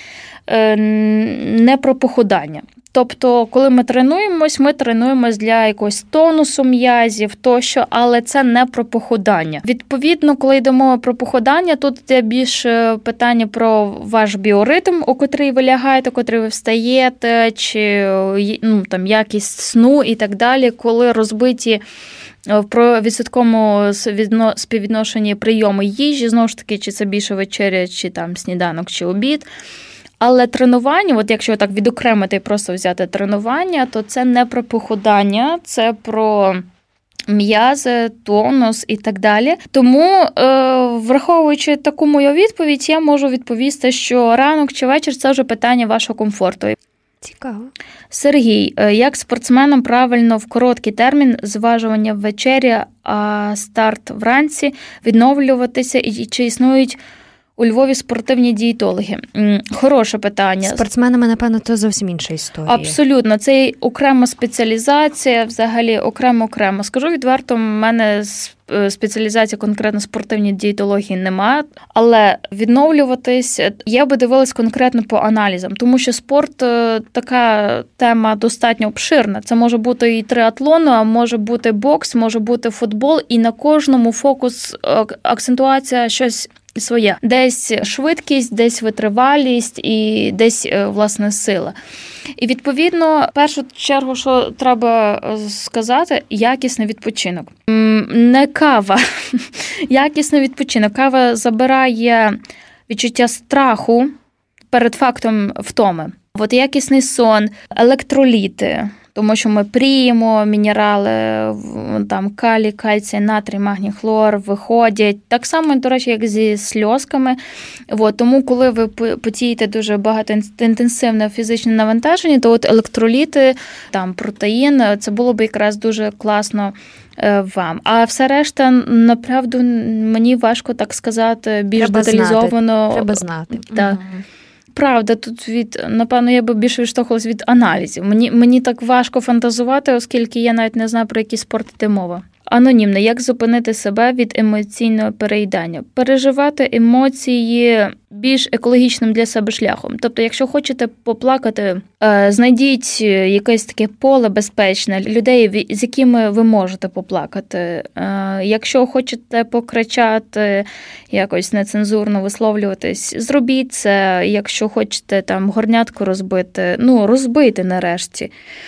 не про похудання. Тобто, коли ми тренуємось, ми тренуємось для якогось тонусу м'язів тощо, але це не про похудання. Відповідно, коли йде мова про похудання, тут є більше питання про ваш біоритм, у котрий ви лягаєте, у котрий ви встаєте, чи ну, там, якість сну і так далі, коли розбиті про відсотковому співвідношенні прийоми їжі, знову ж таки, чи це більше вечеря, чи там сніданок, чи обід. Але тренування, от якщо так відокремити і просто взяти тренування, то це не про похудання, це про м'язи, тонус і так далі. Тому, враховуючи таку мою відповідь, я можу відповісти, що ранок чи вечір – це вже питання вашого комфорту.
Цікаво.
Сергій, як спортсменам правильно в короткий термін зважування ввечері, а старт вранці, відновлюватися і чи існують у Львові спортивні дієтологи? Хороше питання.
Спортсменами, напевно, то зовсім інша історія.
Абсолютно. Це окрема спеціалізація, взагалі окремо-окремо. Скажу відверто, в мене спеціалізація конкретно спортивній дієтології немає, але відновлюватись я би дивилась конкретно по аналізам, тому що спорт – така тема достатньо обширна. Це може бути і триатлон, а може бути бокс, може бути футбол, і на кожному фокус, акцентуація щось своє. Десь швидкість, десь витривалість і десь, власне, сила. І, відповідно, в першу чергу, що треба сказати, якісний відпочинок. Не кава. Якісний відпочинок. Кава забирає відчуття страху перед фактом втоми. От якісний сон, електроліти, Тому що ми пріємо мінерали, там калій, кальцій, натрій, магній, хлор виходять. Так само, до речі, як зі сльозками. От, тому, коли ви потієте дуже багато інтенсивне фізичне навантаження, то от електроліти, там, протеїн, це було б якраз дуже класно вам. А все решта, направду, мені важко так сказати, більш
Треба
деталізовано.
Знати. Треба знати.
Так. Угу. Правда, тут від, напевно, я би більше відштовхувалась від аналізів. Мені, мені так важко фантазувати, оскільки я навіть не знаю, про який спорт йде мова. Анонімно. Як зупинити себе від емоційного переїдання? Переживати емоції більш екологічним для себе шляхом. Тобто, якщо хочете поплакати, знайдіть якесь таке поле безпечне, людей, з якими ви можете поплакати. Якщо хочете покричати, якось нецензурно висловлюватись, зробіть це. Якщо хочете там горнятку розбити, ну, розбийте нарешті.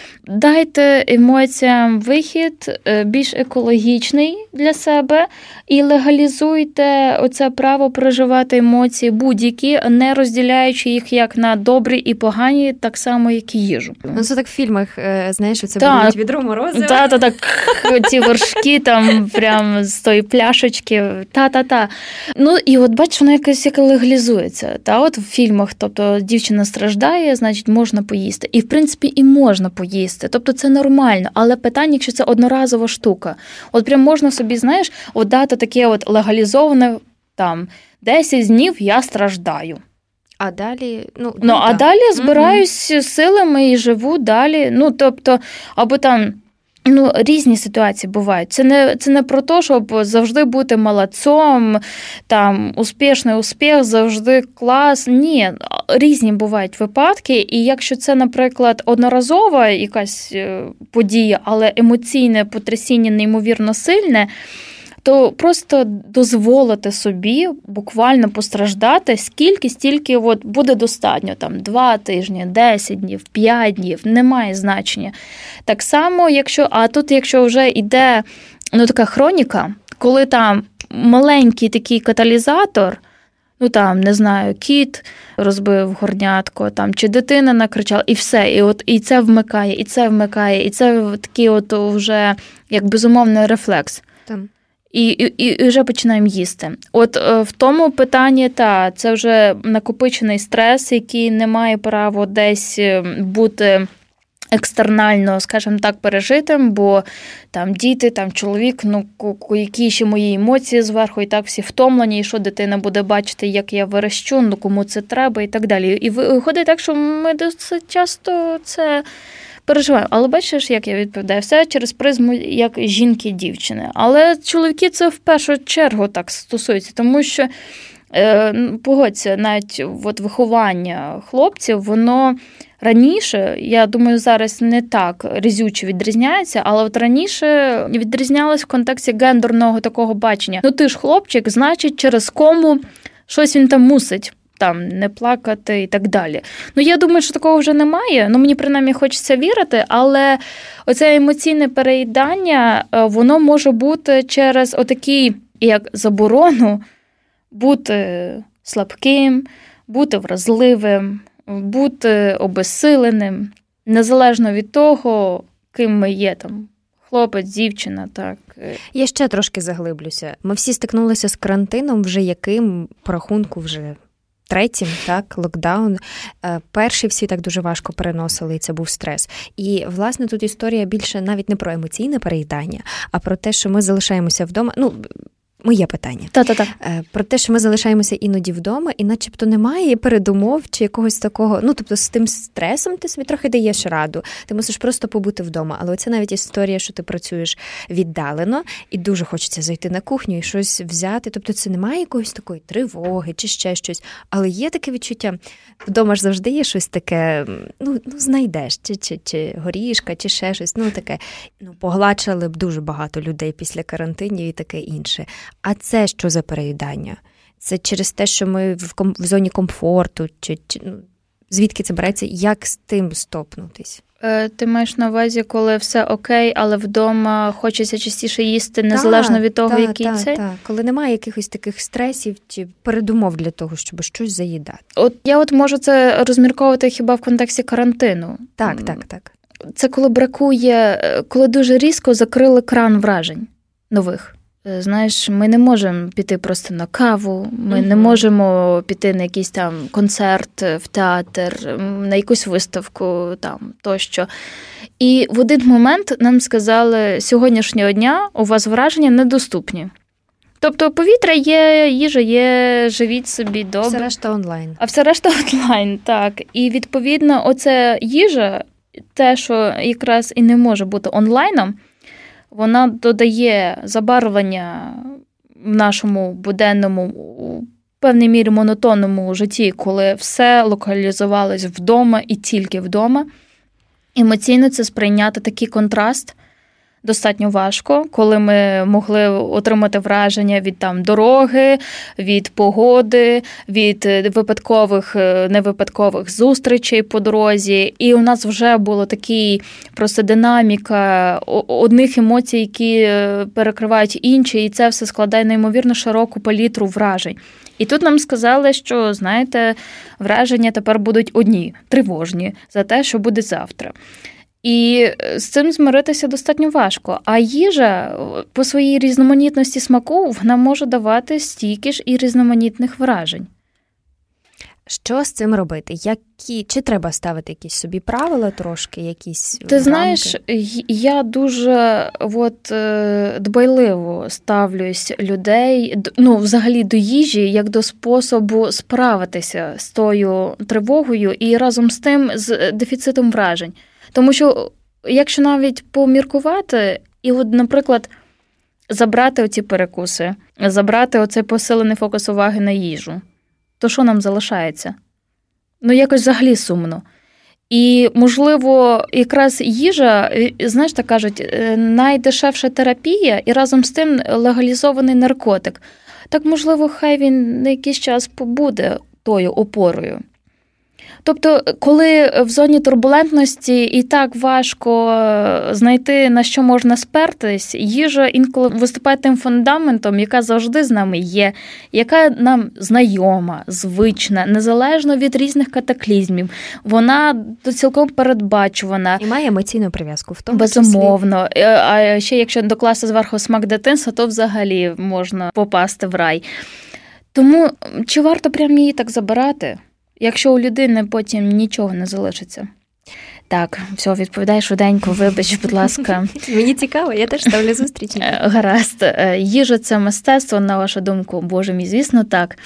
Дайте емоціям вихід більш екологічний для себе і легалізуйте оце право проживати емоції будь-які, не розділяючи їх як на добрі і погані, так само, як і їжу.
Ну, це так в фільмах, знаєш, це будуть відро морозива.
Так, так, так, ці вершки там прям з тої пляшечки, та-та-та. Ну, і от бачиш, воно якось як легалізується. Та, от в фільмах, тобто дівчина страждає, значить, можна поїсти. І, в принципі, і можна поїсти. Тобто це нормально, але питання, якщо це одноразова штука. От прям можна собі, знаєш, от дати таке от легалізоване, там, десять днів я страждаю.
А далі, ну,
ну, ну а так. Далі збираюсь mm-hmm. силами і живу далі. Ну, тобто, або там, ну, різні ситуації бувають. Це не, це не про те, щоб завжди бути молодцом, там, успішний успіх, завжди клас. Ні, різні бувають випадки. І якщо це, наприклад, одноразова якась подія, але емоційне потрясіння неймовірно сильне, то просто дозволити собі буквально постраждати, скільки, стільки от буде достатньо. Там два тижні, десять днів, п'ять днів, немає значення. Так само, якщо, а тут якщо вже йде, ну, така хроніка, коли там маленький такий каталізатор, ну, там, не знаю, кіт розбив горнятко, там, чи дитина накричала, і все, і от і це вмикає, і це вмикає, і це такий от вже, як безумовний рефлекс. Там. І, і, і вже починаємо їсти. От в тому питанні, та, це вже накопичений стрес, який не має права десь бути екстернально, скажімо так, пережитим, бо там діти, там чоловік, ну, які ще мої емоції зверху, і так всі втомлені, і що дитина буде бачити, як я верещу, ну, кому це треба, і так далі. І виходить так, що ми досить часто це переживаємо. Але бачиш, як я відповідаю, все через призму як жінки-дівчини. Але чоловіки це в першу чергу так стосується, тому що, е, погодься, навіть от виховання хлопців, воно раніше, я думаю, зараз не так різюче відрізняється, але от раніше відрізнялось в контексті гендерного такого бачення. Ну ти ж хлопчик, значить через кому щось він там мусить. Там не плакати і так далі. Ну, я думаю, що такого вже немає. Ну, мені, принаймні, хочеться вірити, але оце емоційне переїдання, воно може бути через отакий, як заборону, бути слабким, бути вразливим, бути обезсиленим, незалежно від того, ким ми є там. Хлопець, дівчина, так.
Я ще трошки заглиблюся. Ми всі стикнулися з карантином, вже яким, по рахунку, вже третім, так, локдаун. Перший всі так дуже важко переносили, і це був стрес. І, власне, тут історія більше навіть не про емоційне переїдання, а про те, що ми залишаємося вдома. Ну, моє питання.
Та-та-та.
Про те, що ми залишаємося іноді вдома, і начебто немає передумов чи якогось такого, ну, тобто з тим стресом ти собі трохи даєш раду, ти мусиш просто побути вдома. Але оце навіть історія, що ти працюєш віддалено, і дуже хочеться зайти на кухню і щось взяти, тобто це немає якоїсь такої тривоги чи ще щось, але є таке відчуття, вдома ж завжди є щось таке, ну, ну знайдеш, чи, чи, чи горішка, чи ще щось, ну, таке, ну, поглачали б дуже багато людей після карантинів і таке інше. А це що за переїдання? Це через те, що ми в, ком- в зоні комфорту? Чи, чи, ну, звідки це береться? Як з тим стопнутись?
Е, ти маєш на увазі, коли все окей, але вдома хочеться частіше їсти, незалежно та, від того, та, який
та,
це?
Так, коли немає якихось таких стресів чи передумов для того, щоб щось заїдати.
От я от можу це розмірковувати хіба в контексті карантину.
Так, так, так.
це коли бракує, коли дуже різко закрили кран вражень нових. Знаєш, ми не можемо піти просто на каву, ми mm-hmm. не можемо піти на якийсь там концерт в театр, на якусь виставку там тощо. І в один момент нам сказали, сьогоднішнього дня у вас враження недоступні. Тобто повітря є, їжа є, живіть собі добре.
Все решта онлайн.
А все решта онлайн, так. І відповідно оце їжа, те, що якраз і не може бути онлайном, вона додає забарвлення в нашому буденному, у певній мірі монотонному житті, коли все локалізувалось вдома і тільки вдома. Емоційно це сприйняти такий контраст достатньо важко, коли ми могли отримати враження від там дороги, від погоди, від випадкових, невипадкових зустрічей по дорозі. І у нас вже була така просто динаміка одних емоцій, які перекривають інші, і це все складає неймовірно широку палітру вражень. І тут нам сказали, що, знаєте, враження тепер будуть одні, тривожні, за те, що буде завтра. І з цим змиритися достатньо важко. А їжа по своїй різноманітності смаку, вона може давати стільки ж і різноманітних вражень.
Що з цим робити? Які, чи треба ставити якісь собі правила трошки, якісь
Ти
рамки?
Знаєш, я дуже от, дбайливо ставлюсь людей, ну, взагалі до їжі, як до способу справитися з тою тривогою і разом з тим з дефіцитом вражень. Тому що, якщо навіть поміркувати, і, от, наприклад, забрати оці перекуси, забрати оцей посилений фокус уваги на їжу, то що нам залишається? Ну, якось взагалі сумно. І, можливо, якраз їжа, знаєш, так кажуть, найдешевша терапія і разом з тим легалізований наркотик. Так, можливо, хай він на якийсь час побуде тою опорою. Тобто, коли в зоні турбулентності і так важко знайти, на що можна спертись, їжа інколи виступає тим фундаментом, яка завжди з нами є, яка нам знайома, звична, незалежно від різних катаклізмів. Вона цілком передбачувана.
І має емоційну прив'язку в тому
Безумовно. Числі. А ще якщо докласти зверху смак дитинства, то взагалі можна попасти в рай. Тому чи варто прям її так забирати? Якщо у людини потім нічого не залишиться. Так, все, відповідай швиденько, вибач, будь ласка.
Мені цікаво, я теж ставлю зустрічі.
Гаразд. Їжа – це мистецтво, на вашу думку, Боже мій, звісно, так.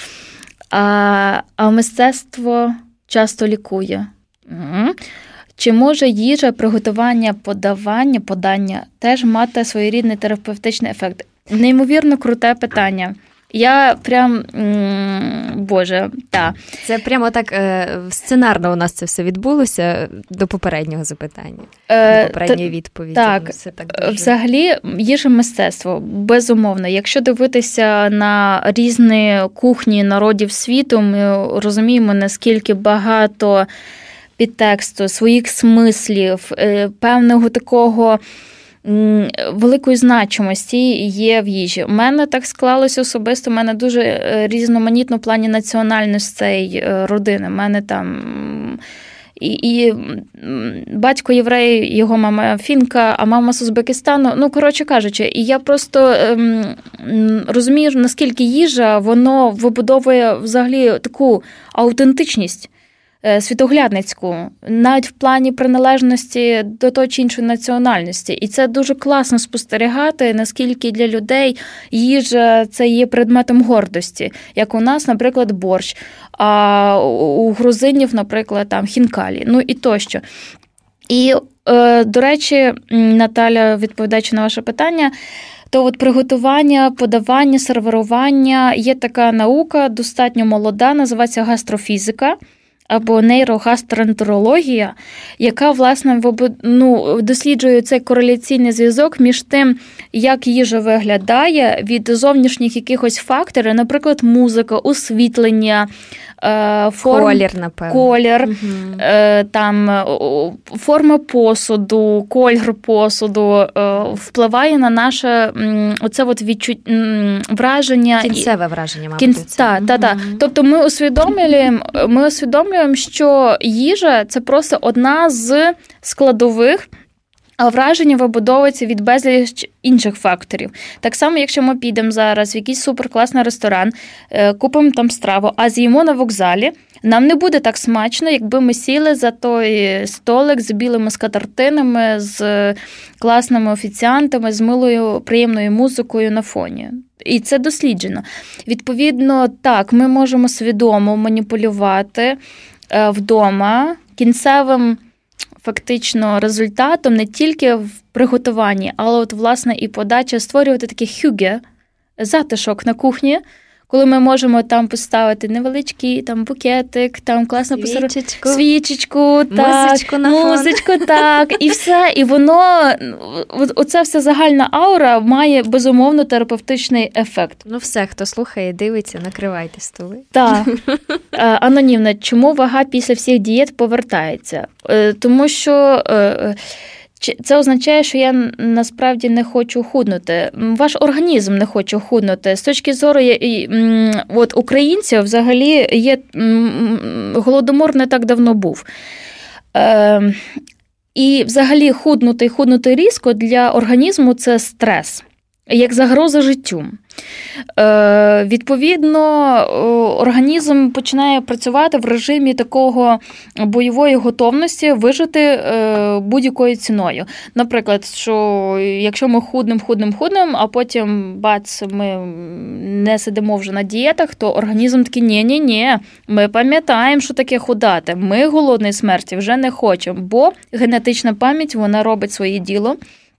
А, а мистецтво часто лікує. Угу. Чи може їжа, приготування, подавання, подання теж мати своєрідний терапевтичний ефект? Неймовірно круте питання. Я прям, боже, так.
Це прямо так сценарно у нас це все відбулося до попереднього запитання,
е,
до попередньої відповіді.
Так,
все так дуже...
взагалі їжа мистецтво, безумовно. Якщо дивитися на різні кухні народів світу, ми розуміємо, наскільки багато підтексту, своїх смислів, певного такого великої значимості є в їжі. У мене так склалося особисто, у мене дуже різноманітно в плані національностей родини. У мене там і, і батько єврей, його мама фінка, а мама з Узбекистану. Ну, коротше кажучи, і я просто ем, розумію, наскільки їжа, воно вибудовує взагалі таку аутентичність світоглядницьку, навіть в плані приналежності до того чи іншої національності. І це дуже класно спостерігати, наскільки для людей їжа – це є предметом гордості. Як у нас, наприклад, борщ, а у грузинів, наприклад, там хінкалі, ну і тощо. І, до речі, Наталя, відповідаючи на ваше питання, то от приготування, подавання, сервірування, є така наука, достатньо молода, називається гастрофізика, або нейрогастроентерологія, яка, власне, ну, досліджує цей кореляційний зв'язок між тим, як їжа виглядає від зовнішніх якихось факторів, наприклад, музика, освітлення, форм,
колір, напевно.
Колір, угу. там, форма посуду, колір посуду впливає на наше оце от відчут... враження.
Кінцеве враження, мабуть.
Кін... Так, так, так. Тобто ми усвідомлюємо, ми усвідомлюємо, що їжа – це просто одна з складових, а враження вибудовується від безліч інших факторів. Так само, якщо ми підемо зараз в якийсь суперкласний ресторан, купимо там страву, а з'їмо на вокзалі, нам не буде так смачно, якби ми сіли за той столик з білими скатертинами, з класними офіціантами, з милою, приємною музикою на фоні. І це досліджено. Відповідно, так, ми можемо свідомо маніпулювати вдома кінцевим фактично результатом не тільки в приготуванні, але от, власне, і подача, створювати таке хюге, затишок на кухні, коли ми можемо там поставити невеличкий там букетик, там класно
свічечку,
свічечку, так,
музичку на
музичку, так, і все. І воно, оця вся загальна аура має, безумовно, терапевтичний ефект.
Ну все, хто слухає, дивиться, накривайте столи.
Так. Анонімно, чому вага після всіх дієт повертається? Тому що це означає, що я насправді не хочу худнути. Ваш організм не хоче худнути. З точки зору от, українців взагалі є голодомор не так давно був. Е, і взагалі худнути, худнути різко для організму – це стрес, як загроза життю. Е, відповідно, організм починає працювати в режимі такого бойової готовності вижити е, будь-якою ціною. Наприклад, що якщо ми худнем, худнем, худнем, а потім, бац, ми не сидимо вже на дієтах, то організм такий, ні-ні-ні, ми пам'ятаємо, що таке худати. Ми голодної смерті вже не хочемо, бо генетична пам'ять, вона робить своє діло.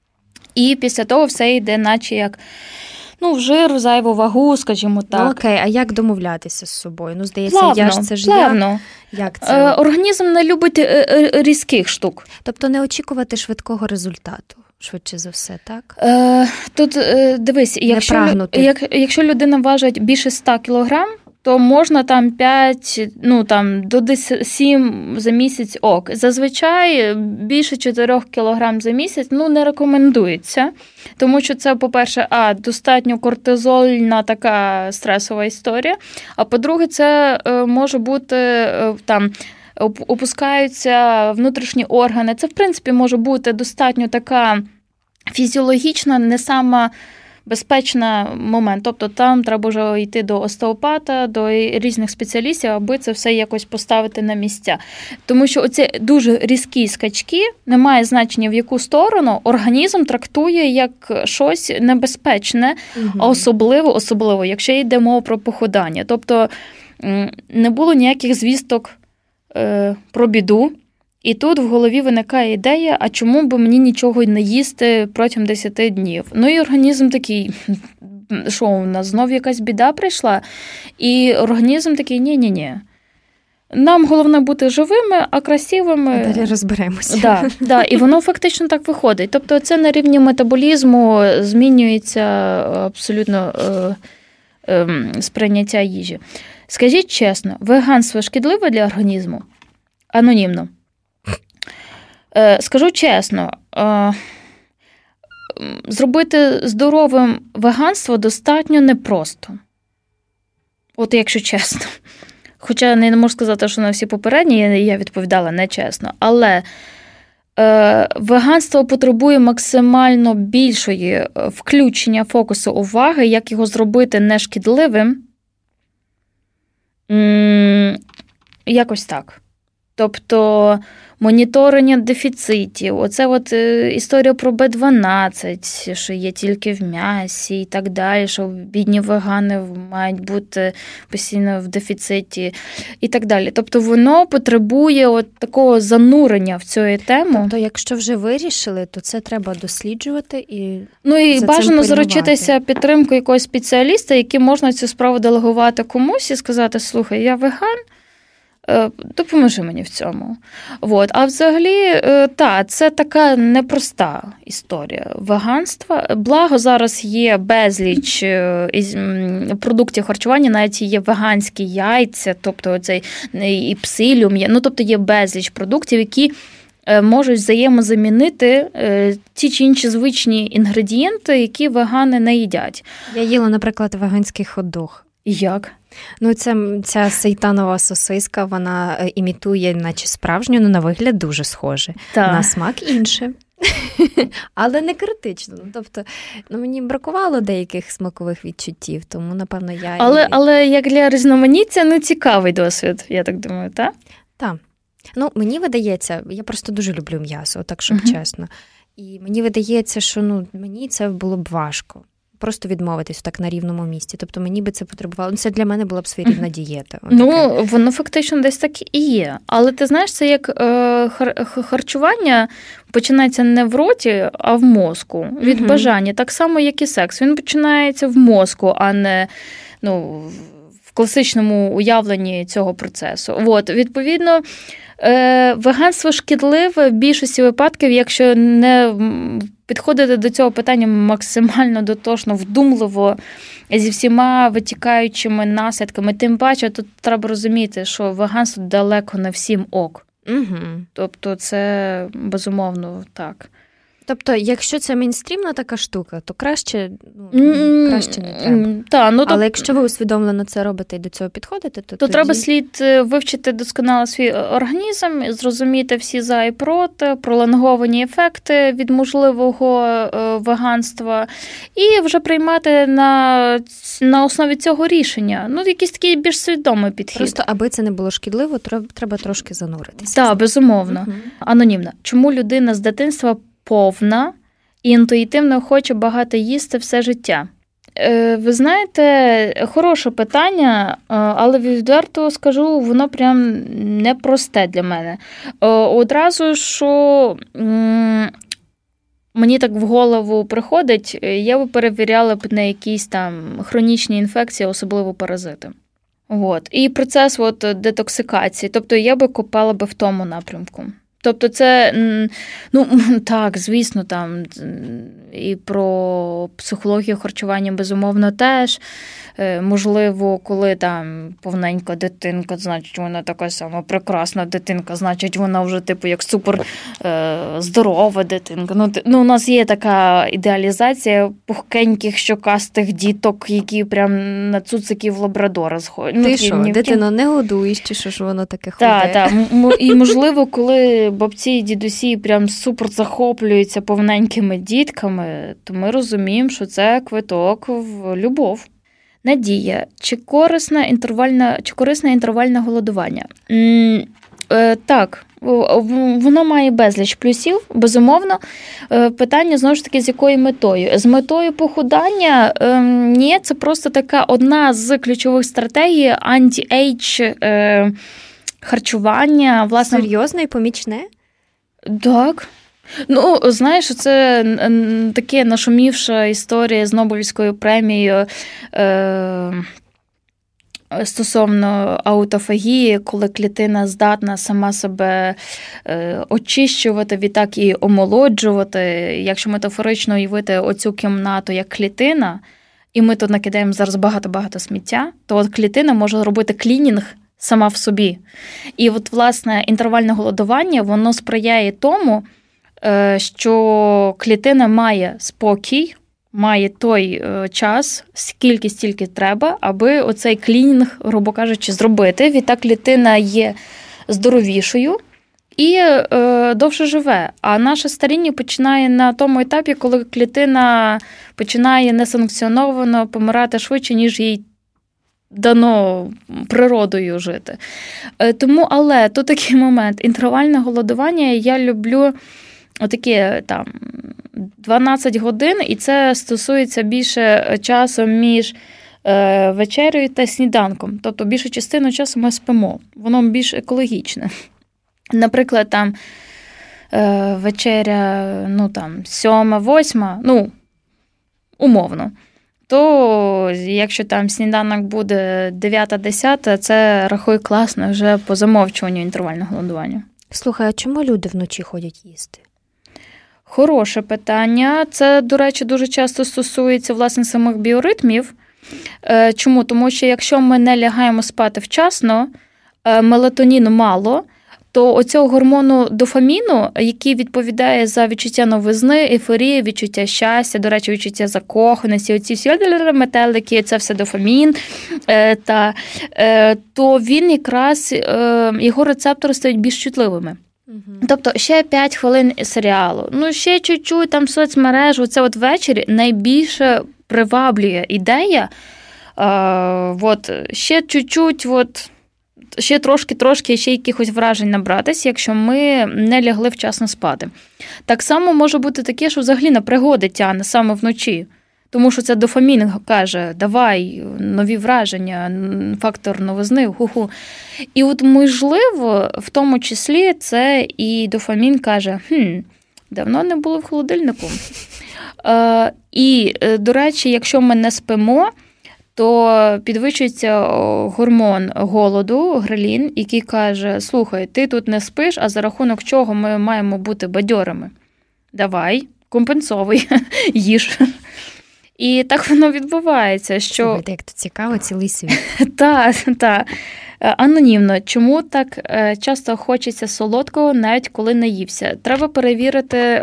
І після того все йде наче як ну, в жир, в зайву вагу, скажімо так.
Ну, окей, а як домовлятися з собою? Ну, здається,
плавно,
я ж це ж
плавно.
я. Як це?
Е, організм не любить різких штук.
Тобто не очікувати швидкого результату, швидше за все, так?
Е, тут, е, дивись, якщо, як, якщо людина важить більше сто кілограм, то можна там п'ять, ну там до сім за місяць ок. Зазвичай більше чотири кілограм за місяць, ну, не рекомендується. Тому що це, по-перше, а, достатньо кортизольна така стресова історія, а по-друге, це може бути там опускаються внутрішні органи. Це, в принципі, може бути достатньо така фізіологічна, не сама безпечний момент. Тобто там треба вже йти до остеопата, до різних спеціалістів, аби це все якось поставити на місця. Тому що оці дуже різкі скачки, немає значення в яку сторону, організм трактує як щось небезпечне, угу. а особливо, особливо, якщо йде мова про похудання. Тобто не було ніяких звісток е, про біду, і тут в голові виникає ідея, а чому б мені нічого не їсти протягом десять днів? Ну і організм такий, що у нас знов якась біда прийшла? І організм такий, ні-ні-ні. Нам головне бути живими, а красивими...
Далі розберемося.
Да, да, і воно фактично так виходить. Тобто це на рівні метаболізму змінюється абсолютно е, е, сприйняття їжі. Скажіть чесно, веганство шкідливе для організму? Анонімно. Скажу чесно, зробити здоровим веганство достатньо непросто. От якщо чесно. Хоча не можу сказати, що на всі попередні я відповідала нечесно. Але веганство потребує максимально більшої включення фокусу уваги, як його зробити нешкідливим. Якось так. Тобто моніторення дефіцитів, оце от історія про Б дванадцять, що є тільки в м'ясі і так далі, що бідні вегани мають бути постійно в дефіциті і так далі. Тобто воно потребує от такого занурення в цю тему.
Тобто якщо вже вирішили, то це треба досліджувати і
Ну і бажано заручитися підтримкою якогось спеціаліста, який можна цю справу делегувати комусь і сказати, слухай, я веган, допоможи мені в цьому. От. А взагалі, та, це така непроста історія веганства. Благо, зараз є безліч продуктів харчування, навіть є веганські яйця, тобто цей і псиліум, ну, тобто є безліч продуктів, які можуть взаємозамінити ті чи інші звичні інгредієнти, які вегани не їдять.
Я їла, наприклад, веганський хот-дог.
Як?
Ну, це, ця сейтанова сосиска, вона імітує, наче справжню, ну, на вигляд дуже схоже.
Так.
На смак інше. Але не критично. Тобто, ну, мені бракувало деяких смакових відчуттів, тому, напевно, я...
Але, і... але як для різноманіття, ну, цікавий досвід, я так думаю, так?
Так. Ну, мені видається, я просто дуже люблю м'ясо, так, щоб uh-huh. чесно. І мені видається, що, ну, мені це було б важко. Просто відмовитись так на рівному місці. Тобто мені би це потребувало. Це для мене була б своєрідна дієта. Отаке.
Ну, воно фактично десь так і є. Але ти знаєш, це як е, хар- харчування починається не в роті, а в мозку. Від угу. бажання. Так само, як і секс. Він починається в мозку, а не, ну, в класичному уявленні цього процесу. От, відповідно, е, веганство шкідливе в більшості випадків, якщо не підходити до цього питання максимально дотошно, вдумливо, зі всіма витікаючими наслідками. Тим паче, тут треба розуміти, що веганство далеко не всім ок.
Угу.
Тобто це, безумовно, так.
Тобто, якщо це мейнстрімна така штука, то краще, ну, краще не треба.
Та, ну,
Але
то...
якщо ви усвідомлено це робите і до цього підходите, то,
то
тоді...
треба слід вивчити досконало свій організм, зрозуміти всі за і проти, пролонговані ефекти від можливого веганства і вже приймати на, на основі цього рішення. Ну, якийсь такий більш свідомий підхід.
Просто аби це не було шкідливо, треба трошки зануритися.
Так, безумовно. Угу. Анонімно. Чому людина з дитинства повна і інтуїтивно хоче багато їсти все життя? Ви знаєте, хороше питання, але відверто скажу, воно прям непросте для мене. Одразу, що мені так в голову приходить, я би перевіряла б на якісь там хронічні інфекції, особливо паразити. От. І процес от, детоксикації, тобто я би копала би в тому напрямку. Тобто це, ну, так, звісно, там і про психологію харчування, безумовно, теж. Можливо, коли там повненька дитинка, значить, вона така сама прекрасна дитинка, значить, вона вже, типу, як супер е, здорова дитинка. Ну, ну, у нас є така ідеалізація пухкеньких, щокастих діток, які прям на цуциків лабрадора сходять.
Ти
ну,
що,
ні,
дитину не годуєш, чи що ж воно таке худе?
Так, так. І, можливо, коли бабці і дідусі прям супер захоплюються повненькими дітками, то ми розуміємо, що це квиток в любов. Надія, чи корисне інтервальне, чи корисне інтервальне голодування? М, е, так, воно має безліч плюсів, безумовно. Е, питання, знову ж таки, з якою метою? З метою похудання? Е, ні, це просто така одна з ключових стратегій анті-ейдж е, харчування. Власне,
серйозно і помічне?
Так. Ну, знаєш, це таке нашумівша історія з Нобелівською премією е, стосовно аутофагії, коли клітина здатна сама себе е, очищувати, відтак і омолоджувати. Якщо метафорично уявити оцю кімнату як клітина, і ми тут накидаємо зараз багато-багато сміття, то от клітина може робити клінінг сама в собі. І от, власне, інтервальне голодування, воно сприяє тому, що клітина має спокій, має той час, скільки стільки треба, аби оцей клінінг, грубо кажучи, зробити. Відтак клітина є здоровішою і е, довше живе. А наше старіння починає на тому етапі, коли клітина починає несанкціоновано помирати швидше, ніж їй дано природою жити. Е, тому, але тут такий момент. Інтервальне голодування я люблю отакі там дванадцять годин, і це стосується більше часу між е, вечерею та сніданком. Тобто більшу частину часу ми спимо. Воно більш екологічне. Наприклад, там е, вечеря, ну там, сьома, восьма, ну, умовно. то якщо там сніданок буде дев'ята-десята, це, рахуй, класно вже по замовчуванню інтервального голодування.
Слухай, а чому люди вночі ходять їсти?
Хороше питання. Це, до речі, дуже часто стосується, власне, самих біоритмів. Чому? Тому що якщо ми не лягаємо спати вчасно, мелатоніну мало, то оцього гормону дофаміну, який відповідає за відчуття новизни, ейфорії, відчуття щастя, до речі, відчуття закоханості, оці всі метелики, це все дофамін, та, то він якраз, його рецептори стають більш чутливими. Угу. Тобто ще п'ять хвилин серіалу, ну ще чуть-чуть там соцмережу, це от ввечері найбільше приваблює ідея, от, ще чуть-чуть, от, ще трошки-трошки ще якихось вражень набратися, якщо ми не лягли вчасно спати. Так само може бути таке, що взагалі на пригоди тягне саме вночі. Тому що це дофамін каже, давай, нові враження, фактор новизни, ху-ху. І от, можливо, в тому числі це і дофамін каже, хм, давно не було в холодильнику. Е, і, до речі, якщо ми не спимо, то підвищується гормон голоду, грелін, який каже, слухай, ти тут не спиш, а за рахунок чого ми маємо бути бадьорими? Давай, компенсовуй, їж. І так воно відбувається, що...
Слухайте, як то цікаво, цілий світ.
Так, так. Анонімно. Чому так часто хочеться солодкого, навіть коли наївся? Треба перевірити е,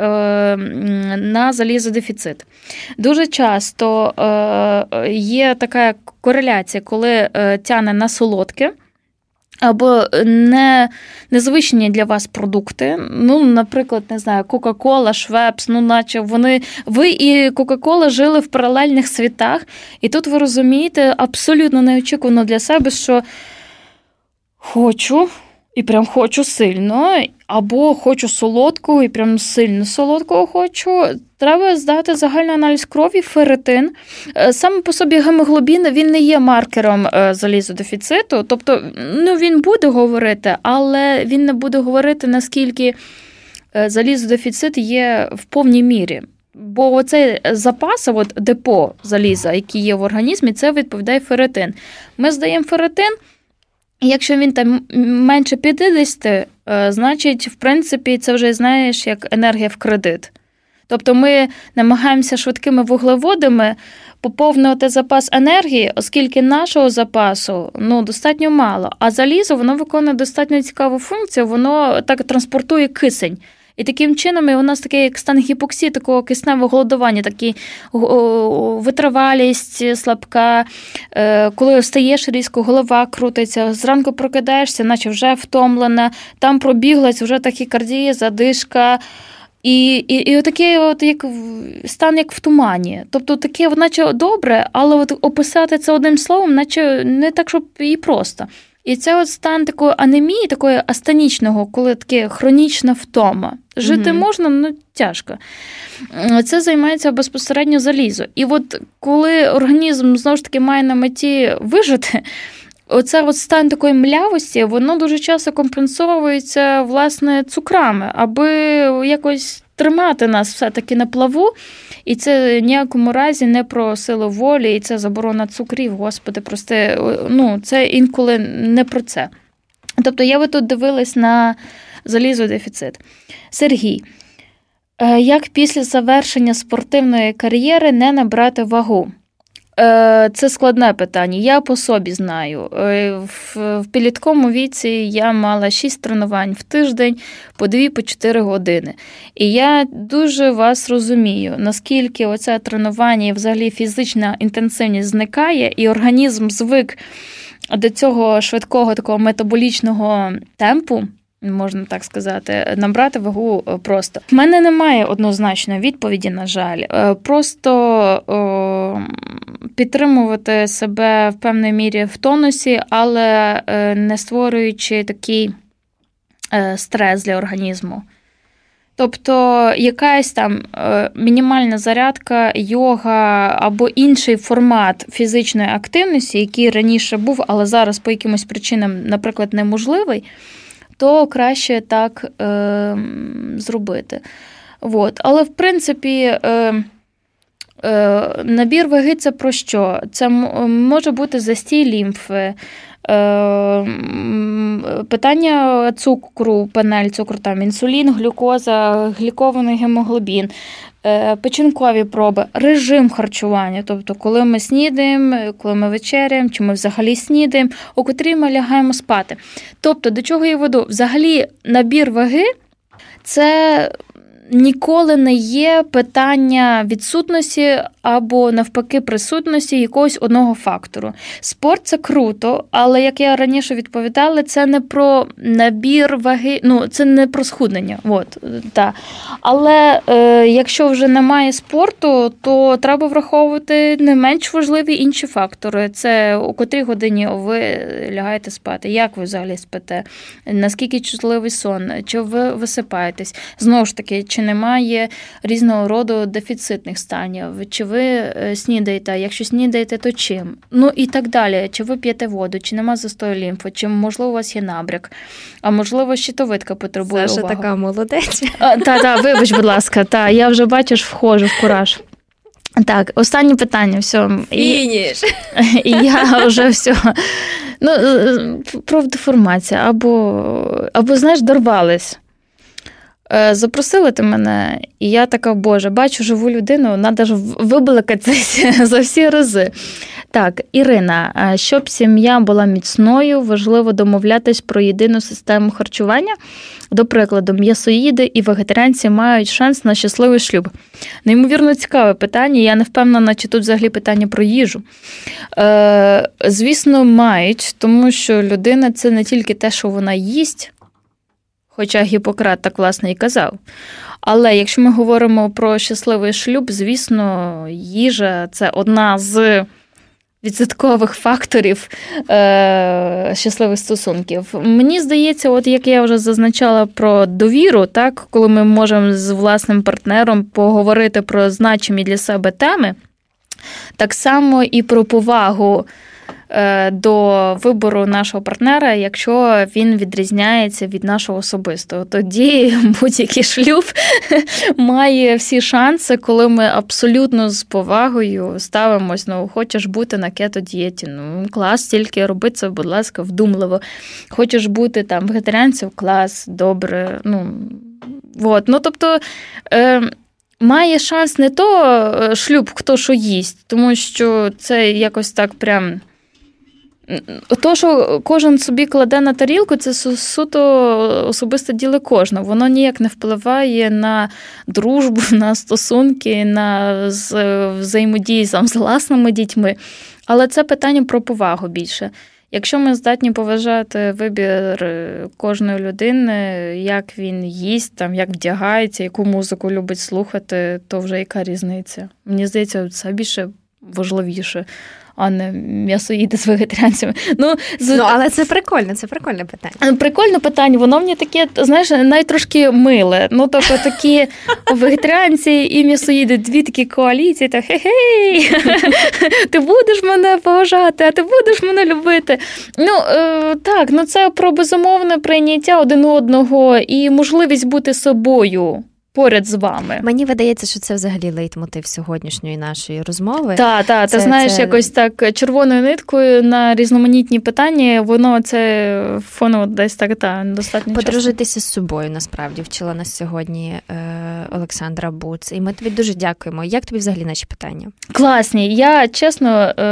на залізодефіцит. Дуже часто е, є така кореляція, коли е, тягне на солодке, або не, незвичні для вас продукти, ну, наприклад, не знаю, Кока-Кола, Швепс, ну, наче вони, ви і Кока-Кола жили в паралельних світах, і тут ви розумієте абсолютно неочікувано для себе, що хочу, і прям хочу сильно, або хочу солодкого, і прям сильно солодкого хочу. Треба здати загальний аналіз крові, ферритин. Саме по собі гемоглобін, він не є маркером залізодефіциту, тобто, ну, він буде говорити, але він не буде говорити, наскільки залізодефіцит є в повній мірі. Бо оцей запас, от депо заліза, який є в організмі, це відповідає ферритин. Ми здаємо ферритин, і якщо він там менше п'ятдесят, значить, в принципі, це вже, знаєш, як енергія в кредит. Тобто ми намагаємося швидкими вуглеводами поповнювати запас енергії, оскільки нашого запасу, ну, достатньо мало. А залізо, воно виконує достатньо цікаву функцію, воно так транспортує кисень. І таким чином у нас такий як стан гіпоксії, такого кисневого голодування, такі витривалість слабка, коли встаєш різко, голова крутиться, зранку прокидаєшся, наче вже втомлена, там пробіглась вже тахікардія, задишка. І, і, і отакий от як стан як в тумані. Тобто таке, наче добре, але от описати це одним словом, наче не так, щоб і просто. І це от стан такої анемії, такої астанічного, коли таке хронічна втома. Жити угу. можна, але тяжко. Це займається безпосередньо залізо. І от коли організм, знову ж таки, має на меті вижити, оце от стан такої млявості, воно дуже часто компенсовується, власне, цукрами, аби якось тримати нас все-таки на плаву. І це ніякому разі не про силу волі, і це заборона цукрів, господи, прости, ну, це інколи не про це. Тобто я би тут дивилась на залізодефіцит. Сергій, як після завершення спортивної кар'єри не набрати вагу? Це складне питання. Я по собі знаю. В підлітковому віці я мала шість тренувань в тиждень по дві-чотири години. І я дуже вас розумію, наскільки оце тренування і взагалі фізична інтенсивність зникає, і організм звик до цього швидкого такого метаболічного темпу, можна так сказати, набрати вагу просто. В мене немає однозначної відповіді, на жаль. Просто о, підтримувати себе в певній мірі в тонусі, але не створюючи такий стрес для організму. Тобто якась там мінімальна зарядка, йога або інший формат фізичної активності, який раніше був, але зараз по якимось причинам, наприклад, неможливий, то краще так е, зробити. От. Але, в принципі, е, Набір ваги – це про що? Це може бути застій лімфи, питання цукру, панель цукру, там інсулін, глюкоза, глікований гемоглобін, печінкові проби, режим харчування, тобто коли ми снідаємо, коли ми вечеряємо, чи ми взагалі снідаємо, у котрій ми лягаємо спати. Тобто, до чого я веду? Взагалі набір ваги – це ніколи не є питання відсутності або, навпаки, присутності якогось одного фактору. Спорт – це круто, але, як я раніше відповідала, це не про набір ваги, ну, це не про схуднення. От, та. Але е, якщо вже немає спорту, то треба враховувати не менш важливі інші фактори. Це у котрій годині ви лягаєте спати, як ви взагалі спите, наскільки чутливий сон, чи ви висипаєтесь. Знову ж таки, чи немає різного роду дефіцитних станів, чи ви снідаєте, а якщо снідаєте, то чим? Ну і так далі. Чи ви п'єте воду, чи нема застою лімфи, чи, можливо, у вас є набряк, а можливо, щитовидка потребує
Саша
уваги.
така молодець.
Так, вибач, будь ласка, та, я вже, бачиш, входжу в кураж. Так, останнє питання, все.
Фініш.
І я вже все. Ну, профдеформація, або, або, знаєш, дорвались. Запросили ти мене, і я така, боже, бачу живу людину, треба ж вибликатися за всі рази. Так, Ірина, щоб сім'я була міцною, важливо домовлятись про єдину систему харчування. До прикладу, м'ясоїди і вегетаріанці мають шанс на щасливий шлюб. Неймовірно цікаве питання, я не впевнена, чи тут взагалі питання про їжу. Е, звісно, мають, тому що людина – це не тільки те, що вона їсть, хоча Гіппократ так, власне, і казав. Але якщо ми говоримо про щасливий шлюб, звісно, їжа – це одна з відсоткових факторів е- щасливих стосунків. Мені здається, от як я вже зазначала про довіру, так, коли ми можемо з власним партнером поговорити про значимі для себе теми, так само і про повагу до вибору нашого партнера, якщо він відрізняється від нашого особистого. Тоді будь-який шлюб має всі шанси, коли ми абсолютно з повагою ставимось, ну, хочеш бути на кето-дієті, ну, клас, тільки роби це, будь ласка, вдумливо. Хочеш бути там вегетаріанцем, клас, добре, ну, от. Ну, тобто, е- має шанс не то шлюб, хто що їсть, тому що це якось так прям... То, що кожен собі кладе на тарілку, це суто особисте діло кожного. Воно ніяк не впливає на дружбу, на стосунки, на взаємодії з власними дітьми. Але це питання про повагу більше. Якщо ми здатні поважати вибір кожної людини, як він їсть, там, як вдягається, яку музику любить слухати, то вже яка різниця? Мені здається, це більше важливіше, а не м'ясоїди з вегетаріанцями. Ну, з...
ну, але це прикольно, це прикольне питання.
Прикольне питання, воно мені таке, знаєш, навіть трошки миле. Ну, тобто такі вегетаріанці і м'ясоїди, дві такі коаліції, так хе-хей, ти будеш мене поважати, а ти будеш мене любити. Ну, так, ну це про безумовне прийняття один одного і можливість бути собою поряд з вами.
Мені видається, що це взагалі лейтмотив сьогоднішньої нашої розмови.
Так, так, ти знаєш, це... якось так червоною ниткою на різноманітні питання, воно це фоново десь так, так, достатньо часто.
Подружитися з собою, насправді, вчила нас сьогодні е, Олександра Буц. І ми тобі дуже дякуємо. Як тобі взагалі наші питання?
Класні. Я, чесно,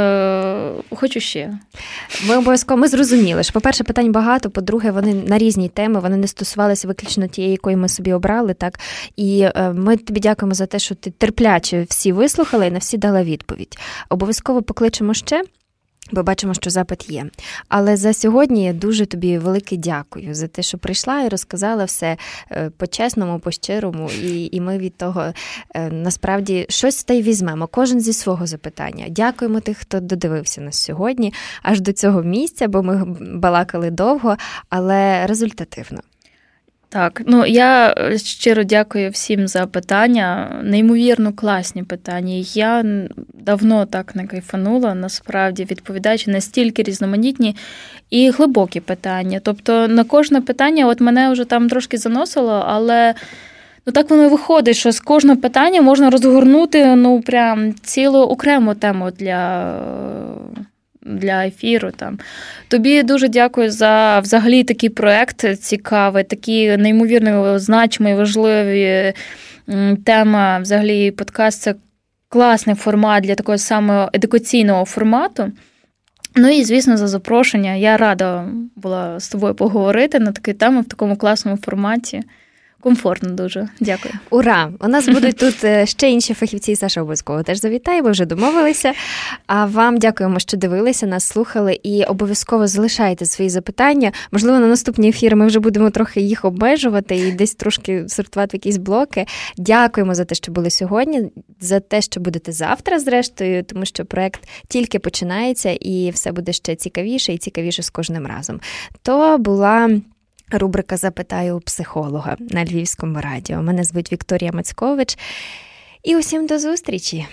е, хочу ще.
Ми обов'язково, ми зрозуміли, що, по-перше, питань багато, по-друге, вони на різні теми, вони не стосувалися виключно тієї, якої ми собі обрали, так? І ми тобі дякуємо за те, що ти терпляче всі вислухала і на всі дала відповідь. Обов'язково покличемо ще, бо бачимо, що запит є. Але за сьогодні дуже тобі велике дякую за те, що прийшла і розказала все по-чесному, по-щирому. І, і ми від того насправді щось та й візьмемо. Кожен зі свого запитання. Дякуємо тих, хто додивився нас сьогодні аж до цього місця, бо ми балакали довго, але результативно.
Так, ну я щиро дякую всім за питання, неймовірно класні питання. Я давно так не кайфанула, насправді, відповідаючи настільки різноманітні і глибокі питання. Тобто на кожне питання, от мене вже там трошки заносило, але Ну так воно і виходить, що з кожного питання можна розгорнути, ну, прям цілу окрему тему для, для ефіру. Там. Тобі дуже дякую за взагалі такий проект цікавий, такі неймовірно значимі, важливі теми. Взагалі подкаст – це класний формат для такого саме едукаційного формату. Ну і, звісно, за запрошення. Я рада була з тобою поговорити на такі теми в такому класному форматі. Комфортно дуже. Дякую.
Ура! У нас будуть тут ще інші фахівці, Саша обов'язково теж завітає, бо вже домовилися. А вам дякуємо, що дивилися, нас слухали, і обов'язково залишайте свої запитання. Можливо, на наступні ефіри ми вже будемо трохи їх обмежувати і десь трошки сортувати якісь блоки. Дякуємо за те, що були сьогодні, за те, що будете завтра, зрештою, тому що проект тільки починається і все буде ще цікавіше і цікавіше з кожним разом. То була рубрика «Запитаю у психолога» на Львівському радіо. Мене звуть Вікторія Мацькович. І усім до зустрічі.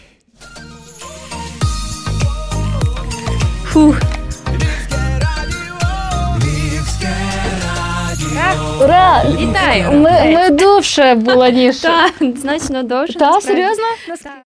Фух.
Ура!
Вітаю!
Ми, ми довше було, ніж.
Так, значно довше.
Так, серйозно?